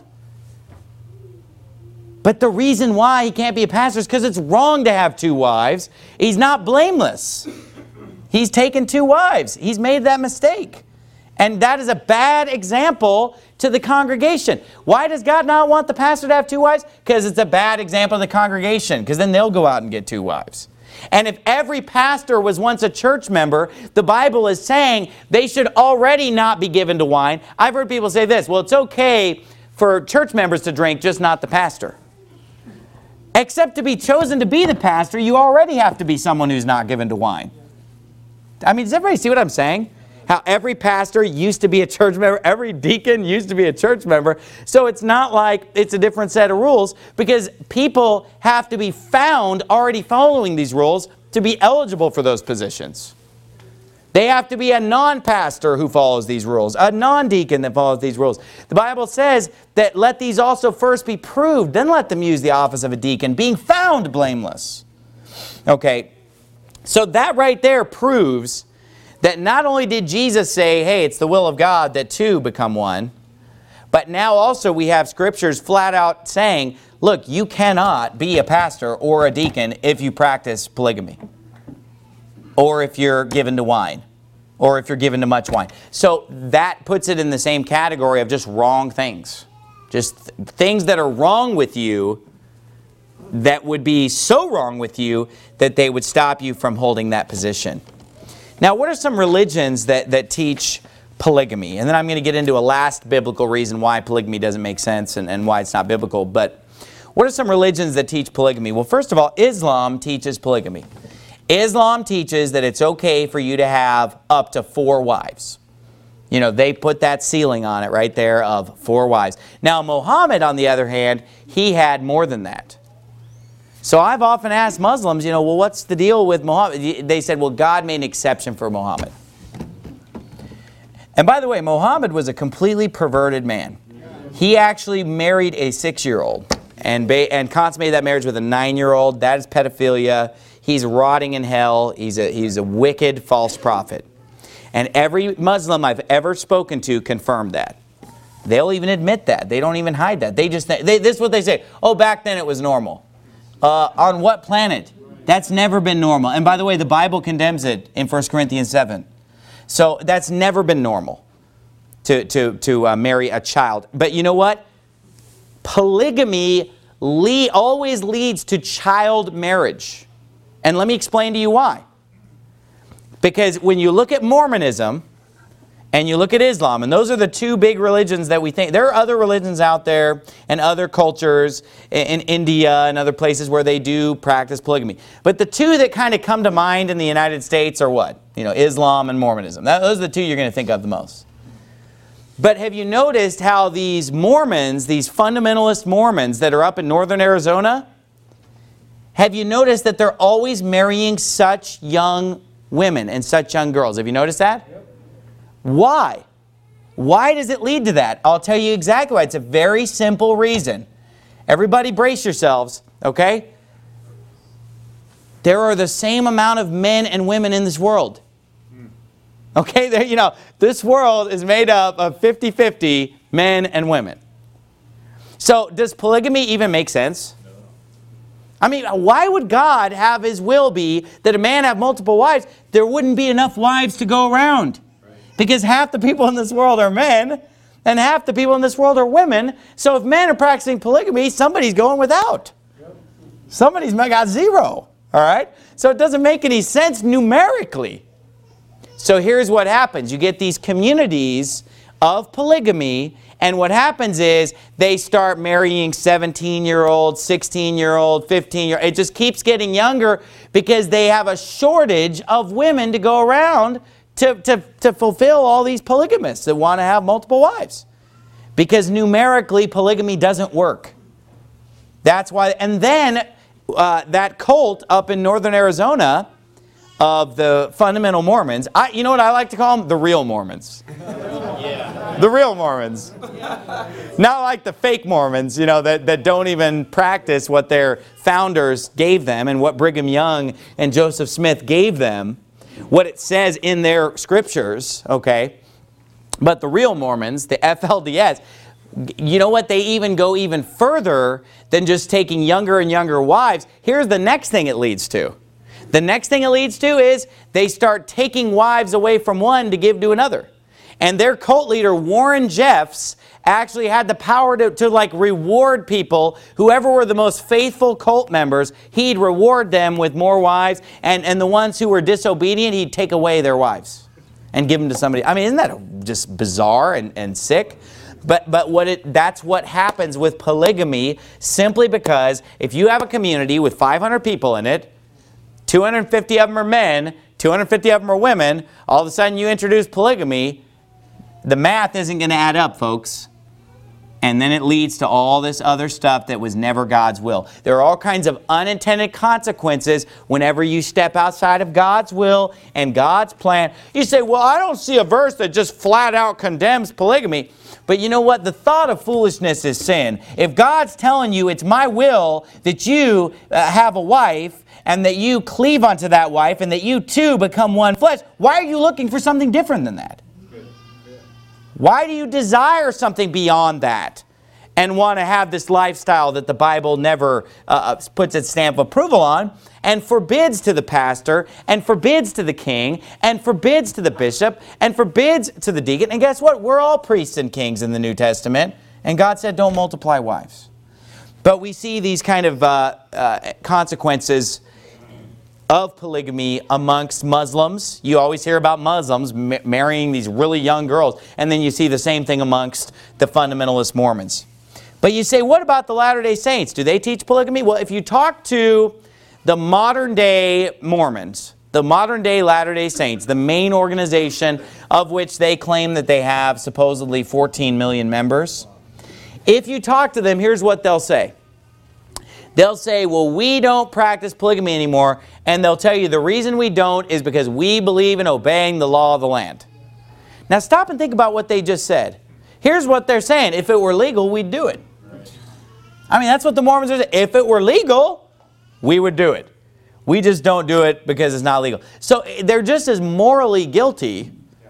But the reason why he can't be a pastor is because it's wrong to have two wives. He's not blameless. He's taken two wives. He's made that mistake. And that is a bad example to the congregation. Why does God not want the pastor to have two wives? Because it's a bad example to the congregation, because then they'll go out and get two wives. And if every pastor was once a church member, the Bible is saying they should already not be given to wine. I've heard people say this, well, it's okay for church members to drink, just not the pastor. Except to be chosen to be the pastor, you already have to be someone who's not given to wine. I mean, does everybody see what I'm saying? How every pastor used to be a church member, every deacon used to be a church member. So it's not like it's a different set of rules, because people have to be found already following these rules to be eligible for those positions. They have to be a non-pastor who follows these rules, a non-deacon that follows these rules. The Bible says that let these also first be proved, then let them use the office of a deacon, being found blameless. Okay, so that right there proves that not only did Jesus say, hey, it's the will of God that two become one, but now also we have scriptures flat out saying, look, you cannot be a pastor or a deacon if you practice polygamy, or if you're given to wine, or if you're given to much wine. So that puts it in the same category of just wrong things. Just th- things that are wrong with you that would be so wrong with you that they would stop you from holding that position. Now, what are some religions that, that teach polygamy? And then I'm going to get into a last biblical reason why polygamy doesn't make sense and, and why it's not biblical. But what are some religions that teach polygamy? Well, first of all, Islam teaches polygamy. Islam teaches that it's okay for you to have up to four wives. You know, they put that ceiling on it right there of four wives. Now, Muhammad, on the other hand, he had more than that. So I've often asked Muslims, you know, well, what's the deal with Muhammad? They said, well, God made an exception for Muhammad. And by the way, Muhammad was a completely perverted man. He actually married a six-year-old and, ba- and consummated that marriage with a nine-year-old. That is pedophilia. He's rotting in hell. He's a, he's a wicked false prophet. And every Muslim I've ever spoken to confirmed that. They'll even admit that. They don't even hide that. They just, they, this is what they say. Oh, back then it was normal. Uh, on what planet? That's never been normal. And by the way, the Bible condemns it in First Corinthians seven. So that's never been normal to, to, to uh, marry a child. But you know what? Polygamy le- always leads to child marriage. And let me explain to you why. Because when you look at Mormonism and you look at Islam, and those are the two big religions that we think. There are other religions out there and other cultures in, in India and other places where they do practice polygamy. But the two that kind of come to mind in the United States are what? You know, Islam and Mormonism. That, those are the two you're going to think of the most. But have you noticed how these Mormons, these fundamentalist Mormons that are up in northern Arizona, have you noticed that they're always marrying such young women and such young girls? Have you noticed that? Yep. Why? Why does it lead to that? I'll tell you exactly why. It's a very simple reason. Everybody brace yourselves, okay? There are the same amount of men and women in this world. Okay, there, you know, this world is made up of fifty-fifty men and women. So does polygamy even make sense? No. I mean, why would God have His will be that a man have multiple wives? There wouldn't be enough wives to go around. Because half the people in this world are men, and half the people in this world are women. So if men are practicing polygamy, somebody's going without. Yep. Somebody's got zero. All All right? So it doesn't make any sense numerically. So here's what happens. You get these communities of polygamy, and what happens is they start marrying seventeen-year-old, sixteen-year-old, fifteen-year-old. It just keeps getting younger because they have a shortage of women to go around to, to, to fulfill all these polygamists that want to have multiple wives. Because numerically, polygamy doesn't work. That's why, and then uh, that cult up in northern Arizona of the fundamental Mormons, I, you know what I like to call them? The real Mormons. Yeah. The real Mormons. Not like the fake Mormons, you know, that, that don't even practice what their founders gave them and what Brigham Young and Joseph Smith gave them, what it says in their scriptures, okay? But the real Mormons, the F L D S, you know what? They even go even further than just taking younger and younger wives. Here's the next thing it leads to. The next thing it leads to is they start taking wives away from one to give to another. And their cult leader, Warren Jeffs, actually had the power to, to like reward people. Whoever were the most faithful cult members, he'd reward them with more wives. And, and the ones who were disobedient, he'd take away their wives and give them to somebody. I mean, isn't that just bizarre and, and sick? But, but what it, that's what happens with polygamy, simply because if you have a community with five hundred people in it, two hundred fifty of them are men, two hundred fifty of them are women, all of a sudden you introduce polygamy, the math isn't going to add up, folks. And then it leads to all this other stuff that was never God's will. There are all kinds of unintended consequences whenever you step outside of God's will and God's plan. You say, well, I don't see a verse that just flat out condemns polygamy. But you know what? The thought of foolishness is sin. If God's telling you it's my will that you uh, have a wife and that you cleave unto that wife and that you two become one flesh, why are you looking for something different than that? Why do you desire something beyond that and want to have this lifestyle that the Bible never uh, puts its stamp of approval on and forbids to the pastor and forbids to the king and forbids to the bishop and forbids to the deacon? And guess what? We're all priests and kings in the New Testament, and God said don't multiply wives. But we see these kind of uh, uh, consequences of polygamy amongst Muslims. You always hear about Muslims ma marrying these really young girls, and then you see the same thing amongst the fundamentalist Mormons. But you say, what about the Latter-day Saints? Do they teach polygamy? Well, if you talk to the modern-day Mormons, the modern-day Latter-day Saints, the main organization of which they claim that they have supposedly fourteen million members, if you talk to them, here's what they'll say. They'll say, well, we don't practice polygamy anymore, and they'll tell you the reason we don't is because we believe in obeying the law of the land. Now stop and think about what they just said. Here's what they're saying. If it were legal, we'd do it. I mean, that's what the Mormons are saying. If it were legal, we would do it. We just don't do it because it's not legal. So they're just as morally guilty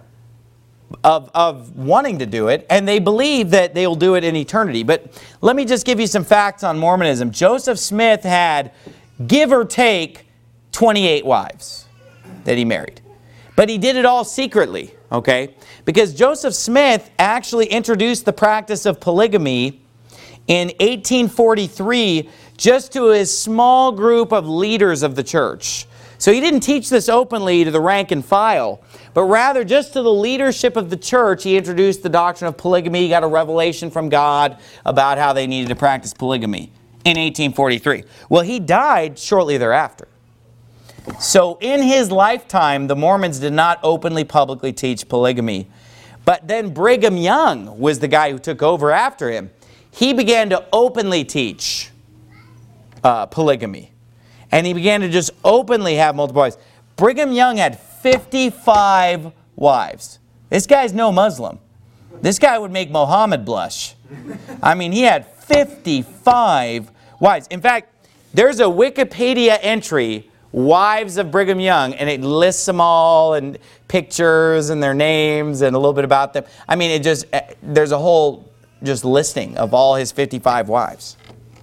Of, of wanting to do it, and they believe that they'll do it in eternity. But let me just give you some facts on Mormonism. Joseph Smith had, give or take, twenty-eight wives that he married. But he did it all secretly, okay? Because Joseph Smith actually introduced the practice of polygamy in eighteen forty-three just to his small group of leaders of the church. So he didn't teach this openly to the rank and file, but rather just to the leadership of the church, he introduced the doctrine of polygamy. He got a revelation from God about how they needed to practice polygamy in eighteen forty-three. Well, he died shortly thereafter. So in his lifetime, the Mormons did not openly, publicly teach polygamy. But then Brigham Young was the guy who took over after him. He began to openly teach uh, polygamy. And he began to just openly have multiple wives. Brigham Young had fifty-five wives. This guy's no Muslim. This guy would make Muhammad blush. I mean, he had fifty-five wives. In fact, there's a Wikipedia entry, Wives of Brigham Young, and it lists them all, and pictures, and their names, and a little bit about them. I mean, it just, there's a whole just listing of all his fifty-five wives.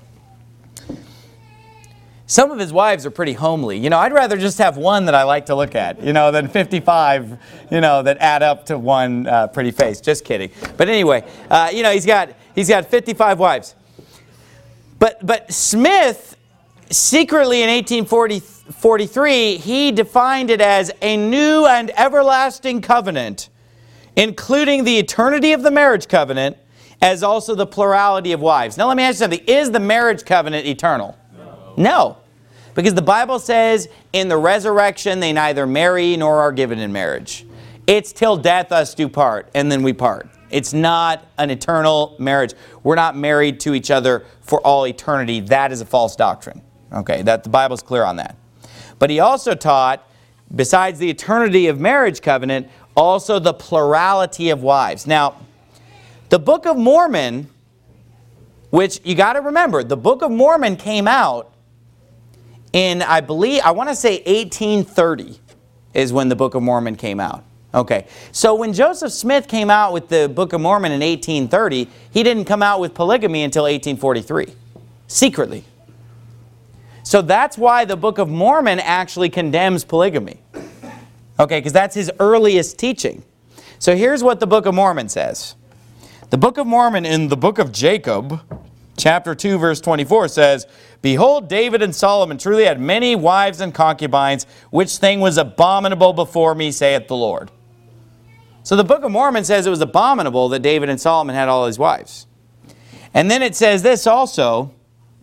Some of his wives are pretty homely. You know, I'd rather just have one that I like to look at, you know, than fifty-five, you know, that add up to one uh, pretty face. Just kidding. But anyway, uh, you know, he's got, he's got fifty-five wives. But, but Smith, secretly in eighteen forty-three, he defined it as a new and everlasting covenant, including the eternity of the marriage covenant, as also the plurality of wives. Now let me ask you something. Is the marriage covenant eternal? No. No. Because the Bible says in the resurrection they neither marry nor are given in marriage. It's till death us do part, and then we part. It's not an eternal marriage. We're not married to each other for all eternity. That is a false doctrine. Okay, that the Bible's clear on that. But he also taught, besides the eternity of marriage covenant, also the plurality of wives. Now, the Book of Mormon, which you got to remember, the Book of Mormon came out in, I believe, I want to say eighteen thirty is when the Book of Mormon came out. Okay, so when Joseph Smith came out with the Book of Mormon in eighteen thirty, he didn't come out with polygamy until eighteen forty-three, secretly. So that's why the Book of Mormon actually condemns polygamy. Okay, because that's his earliest teaching. So here's what the Book of Mormon says. The Book of Mormon in the Book of Jacob, chapter two, verse twenty-four says, "Behold, David and Solomon truly had many wives and concubines, which thing was abominable before me, saith the Lord." So the Book of Mormon says it was abominable that David and Solomon had all these wives. And then it says this also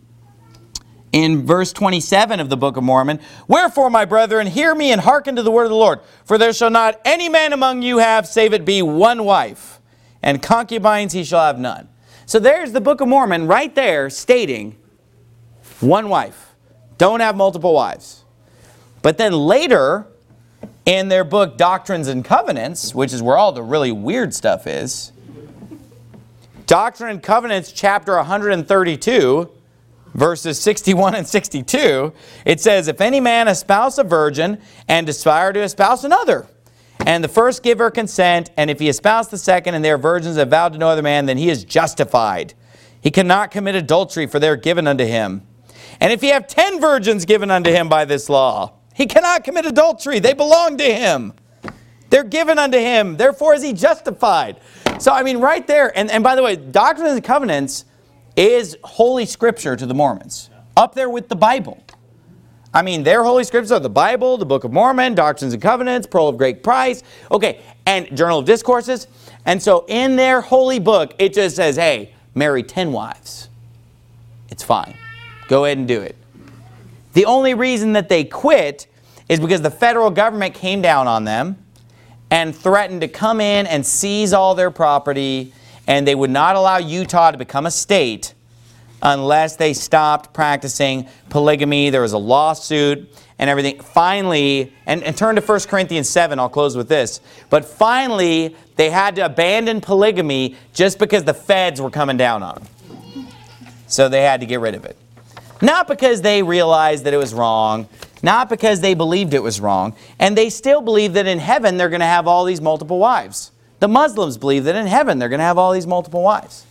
in verse twenty-seven of the Book of Mormon, "Wherefore, my brethren, hear me and hearken to the word of the Lord. For there shall not any man among you have, save it be one wife, and concubines he shall have none." So there's the Book of Mormon right there stating one wife. Don't have multiple wives. But then later in their book Doctrines and Covenants, which is where all the really weird stuff is, Doctrine and Covenants chapter one hundred thirty-two, verses sixty-one and sixty-two, it says, "If any man espouse a virgin and desire to espouse another, and the first give her consent, and if he espouse the second, and they are virgins that vowed to no other man, then he is justified. He cannot commit adultery, for they are given unto him. And if he have ten virgins given unto him by this law, he cannot commit adultery. They belong to him. They're given unto him. Therefore is he justified." So, I mean, right there, and, and by the way, Doctrines and Covenants is Holy Scripture to the Mormons. Up there with the Bible. I mean, their Holy Scriptures are the Bible, the Book of Mormon, Doctrines and Covenants, Pearl of Great Price, okay, and Journal of Discourses. And so in their holy book, it just says, hey, marry ten wives. It's fine. Go ahead and do it. The only reason that they quit is because the federal government came down on them and threatened to come in and seize all their property, and they would not allow Utah to become a state unless they stopped practicing polygamy. There was a lawsuit and everything. Finally, and, and turn to First Corinthians seven, I'll close with this. But finally, they had to abandon polygamy just because the feds were coming down on them. So they had to get rid of it. Not because they realized that it was wrong, not because they believed it was wrong, and they still believe that in heaven they're going to have all these multiple wives. The Muslims believe that in heaven they're going to have all these multiple wives.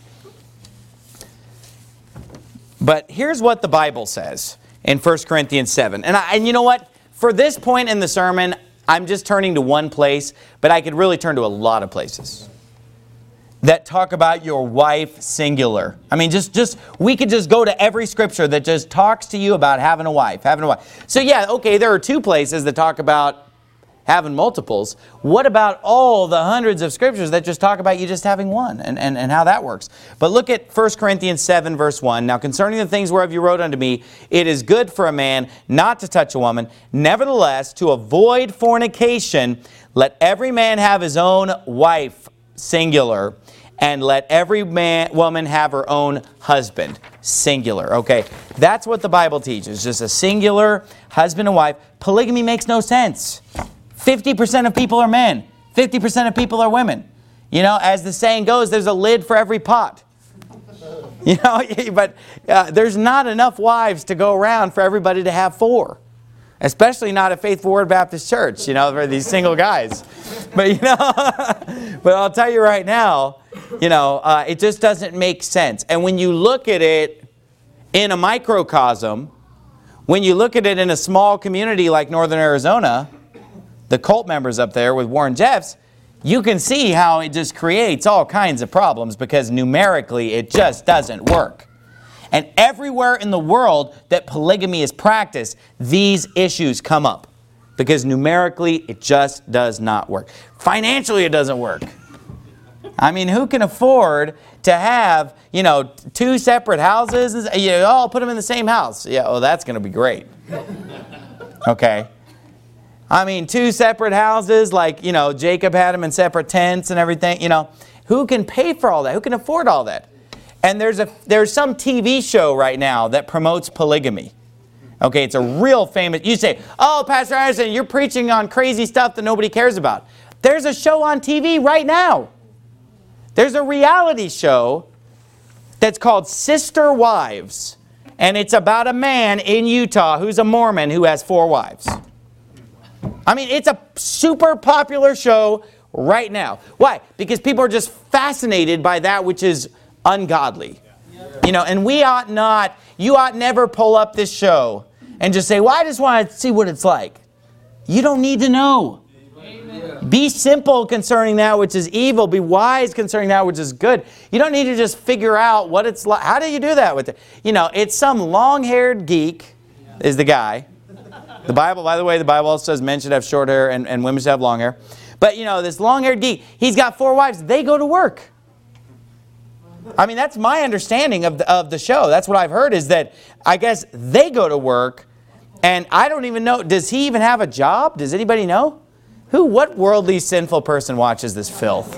But here's what the Bible says in First Corinthians seven. And, I, and you know what? For this point in the sermon, I'm just turning to one place, but I could really turn to a lot of places that talk about your wife singular. I mean, just, just we could just go to every scripture that just talks to you about having a wife, having a wife. So yeah, okay, there are two places that talk about having multiples. What about all the hundreds of scriptures that just talk about you just having one and, and, and how that works? But look at First Corinthians seven, verse one. "Now concerning the things whereof you wrote unto me, it is good for a man not to touch a woman. Nevertheless, to avoid fornication, let every man have his own wife, singular, and let every man, woman have her own husband, singular." Okay, that's what the Bible teaches, just a singular husband and wife. Polygamy makes no sense. fifty percent of people are men. fifty percent of people are women. You know, as the saying goes, there's a lid for every pot. You know, but uh, there's not enough wives to go around for everybody to have four. Especially not at Faithful Word Baptist Church, you know, for these single guys. But, you know, but I'll tell you right now, you know, uh, it just doesn't make sense. And when you look at it in a microcosm, when you look at it in a small community like Northern Arizona, the cult members up there with Warren Jeffs, you can see how it just creates all kinds of problems because numerically it just doesn't work. And everywhere in the world that polygamy is practiced, these issues come up. Because numerically, it just does not work. Financially, it doesn't work. I mean, who can afford to have, you know, two separate houses? You know, oh, put them in the same house. Yeah, well, that's going to be great. Okay. I mean, two separate houses, like, you know, Jacob had them in separate tents and everything. You know, who can pay for all that? Who can afford all that? And there's a there's some T V show right now that promotes polygamy. Okay, it's a real famous, you say, oh, Pastor Anderson, you're preaching on crazy stuff that nobody cares about. There's a show on T V right now. There's a reality show that's called Sister Wives. And it's about a man in Utah who's a Mormon who has four wives. I mean, it's a super popular show right now. Why? Because people are just fascinated by that which is ungodly. You know, and we ought not, you ought never pull up this show and just say, well, I just want to see what it's like. You don't need to know. Amen. Be simple concerning that which is evil. Be wise concerning that which is good. You don't need to just figure out what it's like. How do you do that with it? You know, it's some long-haired geek is the guy. The Bible, by the way, the Bible also says men should have short hair and, and women should have long hair. But, you know, this long-haired geek, he's got four wives. They go to work. I mean, that's my understanding of the, of the show. That's what I've heard is that I guess they go to work and I don't even know, does he even have a job? Does anybody know? Who, what worldly sinful person watches this filth?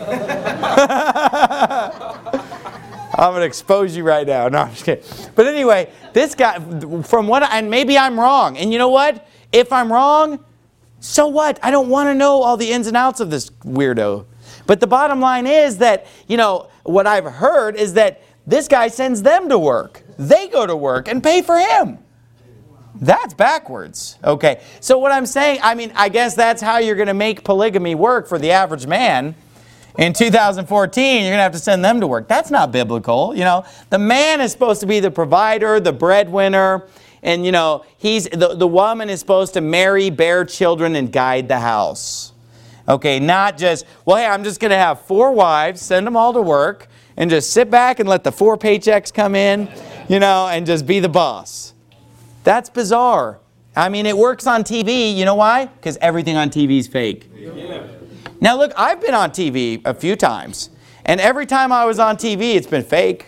I'm going to expose you right now. No, I'm just kidding. But anyway, this guy, from what, I, and maybe I'm wrong. And you know what? If I'm wrong, so what? I don't want to know all the ins and outs of this weirdo. But the bottom line is that, you know, what I've heard is that this guy sends them to work. They go to work and pay for him. That's backwards. Okay, so what I'm saying, I mean, I guess that's how you're going to make polygamy work for the average man. In two thousand fourteen, you're going to have to send them to work. That's not biblical. You know, the man is supposed to be the provider, the breadwinner. And, you know, he's the, the woman is supposed to marry, bear children, and guide the house. Okay, not just, well, hey, I'm just going to have four wives, send them all to work, and just sit back and let the four paychecks come in, you know, and just be the boss. That's bizarre. I mean, it works on T V. You know why? Because everything on T V is fake. Yeah. Now, look, I've been on T V a few times. And every time I was on T V, it's been fake.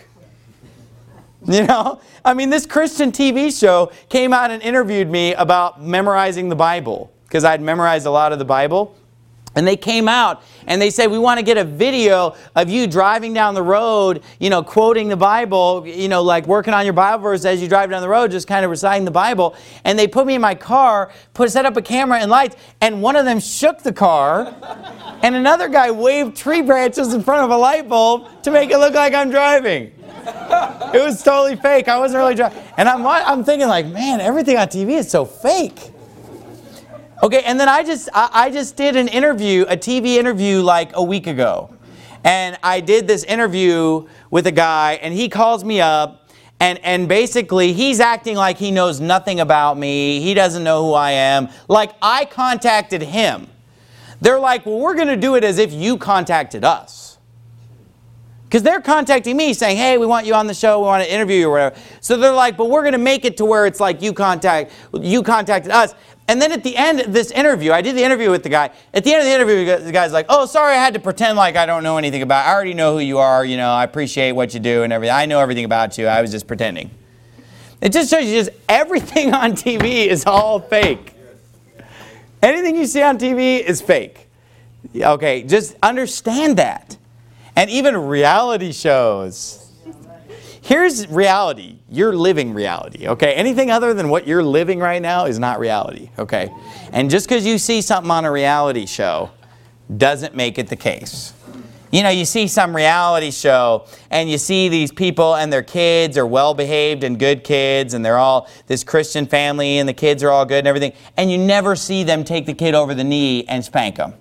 You know? I mean, this Christian T V show came out and interviewed me about memorizing the Bible. Because I'd memorized a lot of the Bible. And they came out and they said, we want to get a video of you driving down the road, you know, quoting the Bible, you know, like working on your Bible verse as you drive down the road, just kind of reciting the Bible. And they put me in my car, put set up a camera and lights, and one of them shook the car. And another guy waved tree branches in front of a light bulb to make it look like I'm driving. It was totally fake. I wasn't really driving. And I'm, I'm thinking like, man, everything on T V is so fake. Okay, and then I just I, I just did an interview, a T V interview like a week ago. And I did this interview with a guy, and he calls me up, and, and basically he's acting like he knows nothing about me. He doesn't know who I am. Like I contacted him. They're like, well, we're going to do it as if you contacted us. Because they're contacting me saying, hey, we want you on the show, we want to interview you or whatever. So they're like, but we're going to make it to where it's like you contact, you contacted us. And then at the end of this interview, I did the interview with the guy. At the end of the interview, the guy's like, oh, sorry, I had to pretend like I don't know anything about it. I already know who you are. You know, I appreciate what you do and everything. I know everything about you. I was just pretending. It just shows you just everything on T V is all fake. Anything you see on T V is fake. Okay, just understand that. And even reality shows. Here's reality. You're living reality, okay? Anything other than what you're living right now is not reality, okay? And just because you see something on a reality show doesn't make it the case. You know, you see some reality show and you see these people and their kids are well-behaved and good kids and they're all this Christian family and the kids are all good and everything, and you never see them take the kid over the knee and spank them.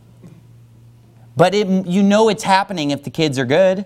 But it, you know it's happening if the kids are good.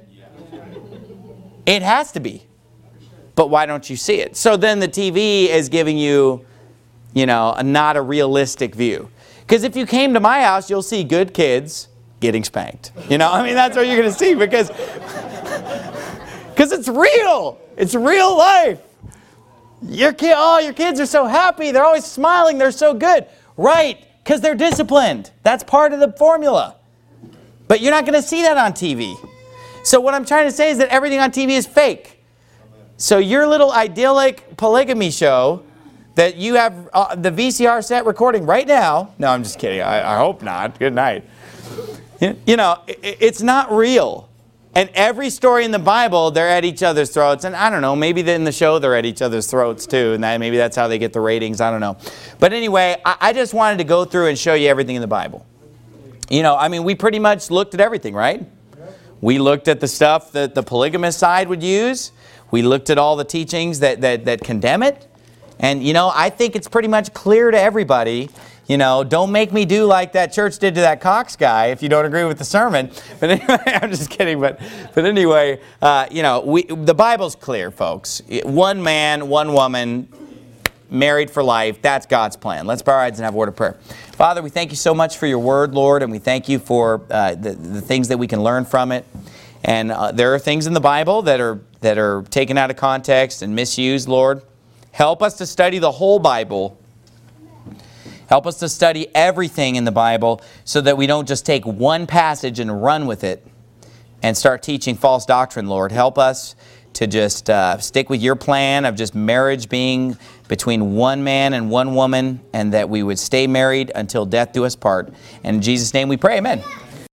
It has to be. But why don't you see it? So then the T V is giving you, you know, a, not a realistic view. Because if you came to my house, you'll see good kids getting spanked. You know, I mean, that's what you're going to see because because it's real. It's real life. Your kid, oh, your kids are so happy. They're always smiling. They're so good. Right, because they're disciplined. That's part of the formula. But you're not going to see that on T V. So what I'm trying to say is that everything on T V is fake. So your little idyllic polygamy show that you have uh, the V C R set recording right now. No, I'm just kidding. I, I hope not. Good night. You, you know, it, it's not real. And every story in the Bible, they're at each other's throats. And I don't know, maybe in the show they're at each other's throats too. And that, maybe that's how they get the ratings. I don't know. But anyway, I, I just wanted to go through and show you everything in the Bible. You know, I mean, we pretty much looked at everything, right? We looked at the stuff that the polygamous side would use. We looked at all the teachings that, that, that condemn it. And, you know, I think it's pretty much clear to everybody, you know, don't make me do like that church did to that Cox guy if you don't agree with the sermon. But anyway, I'm just kidding. But, but anyway, uh, you know, we, the Bible's clear, folks. One man, one woman, married for life. That's God's plan. Let's bow our heads and have a word of prayer. Father, we thank you so much for your word, Lord, and we thank you for uh, the, the things that we can learn from it. And uh, there are things in the Bible that are, that are taken out of context and misused, Lord. Help us to study the whole Bible. Help us to study everything in the Bible so that we don't just take one passage and run with it and start teaching false doctrine, Lord. Help us to just uh, stick with your plan of just marriage being between one man and one woman, and that we would stay married until death do us part. And in Jesus' name we pray, amen.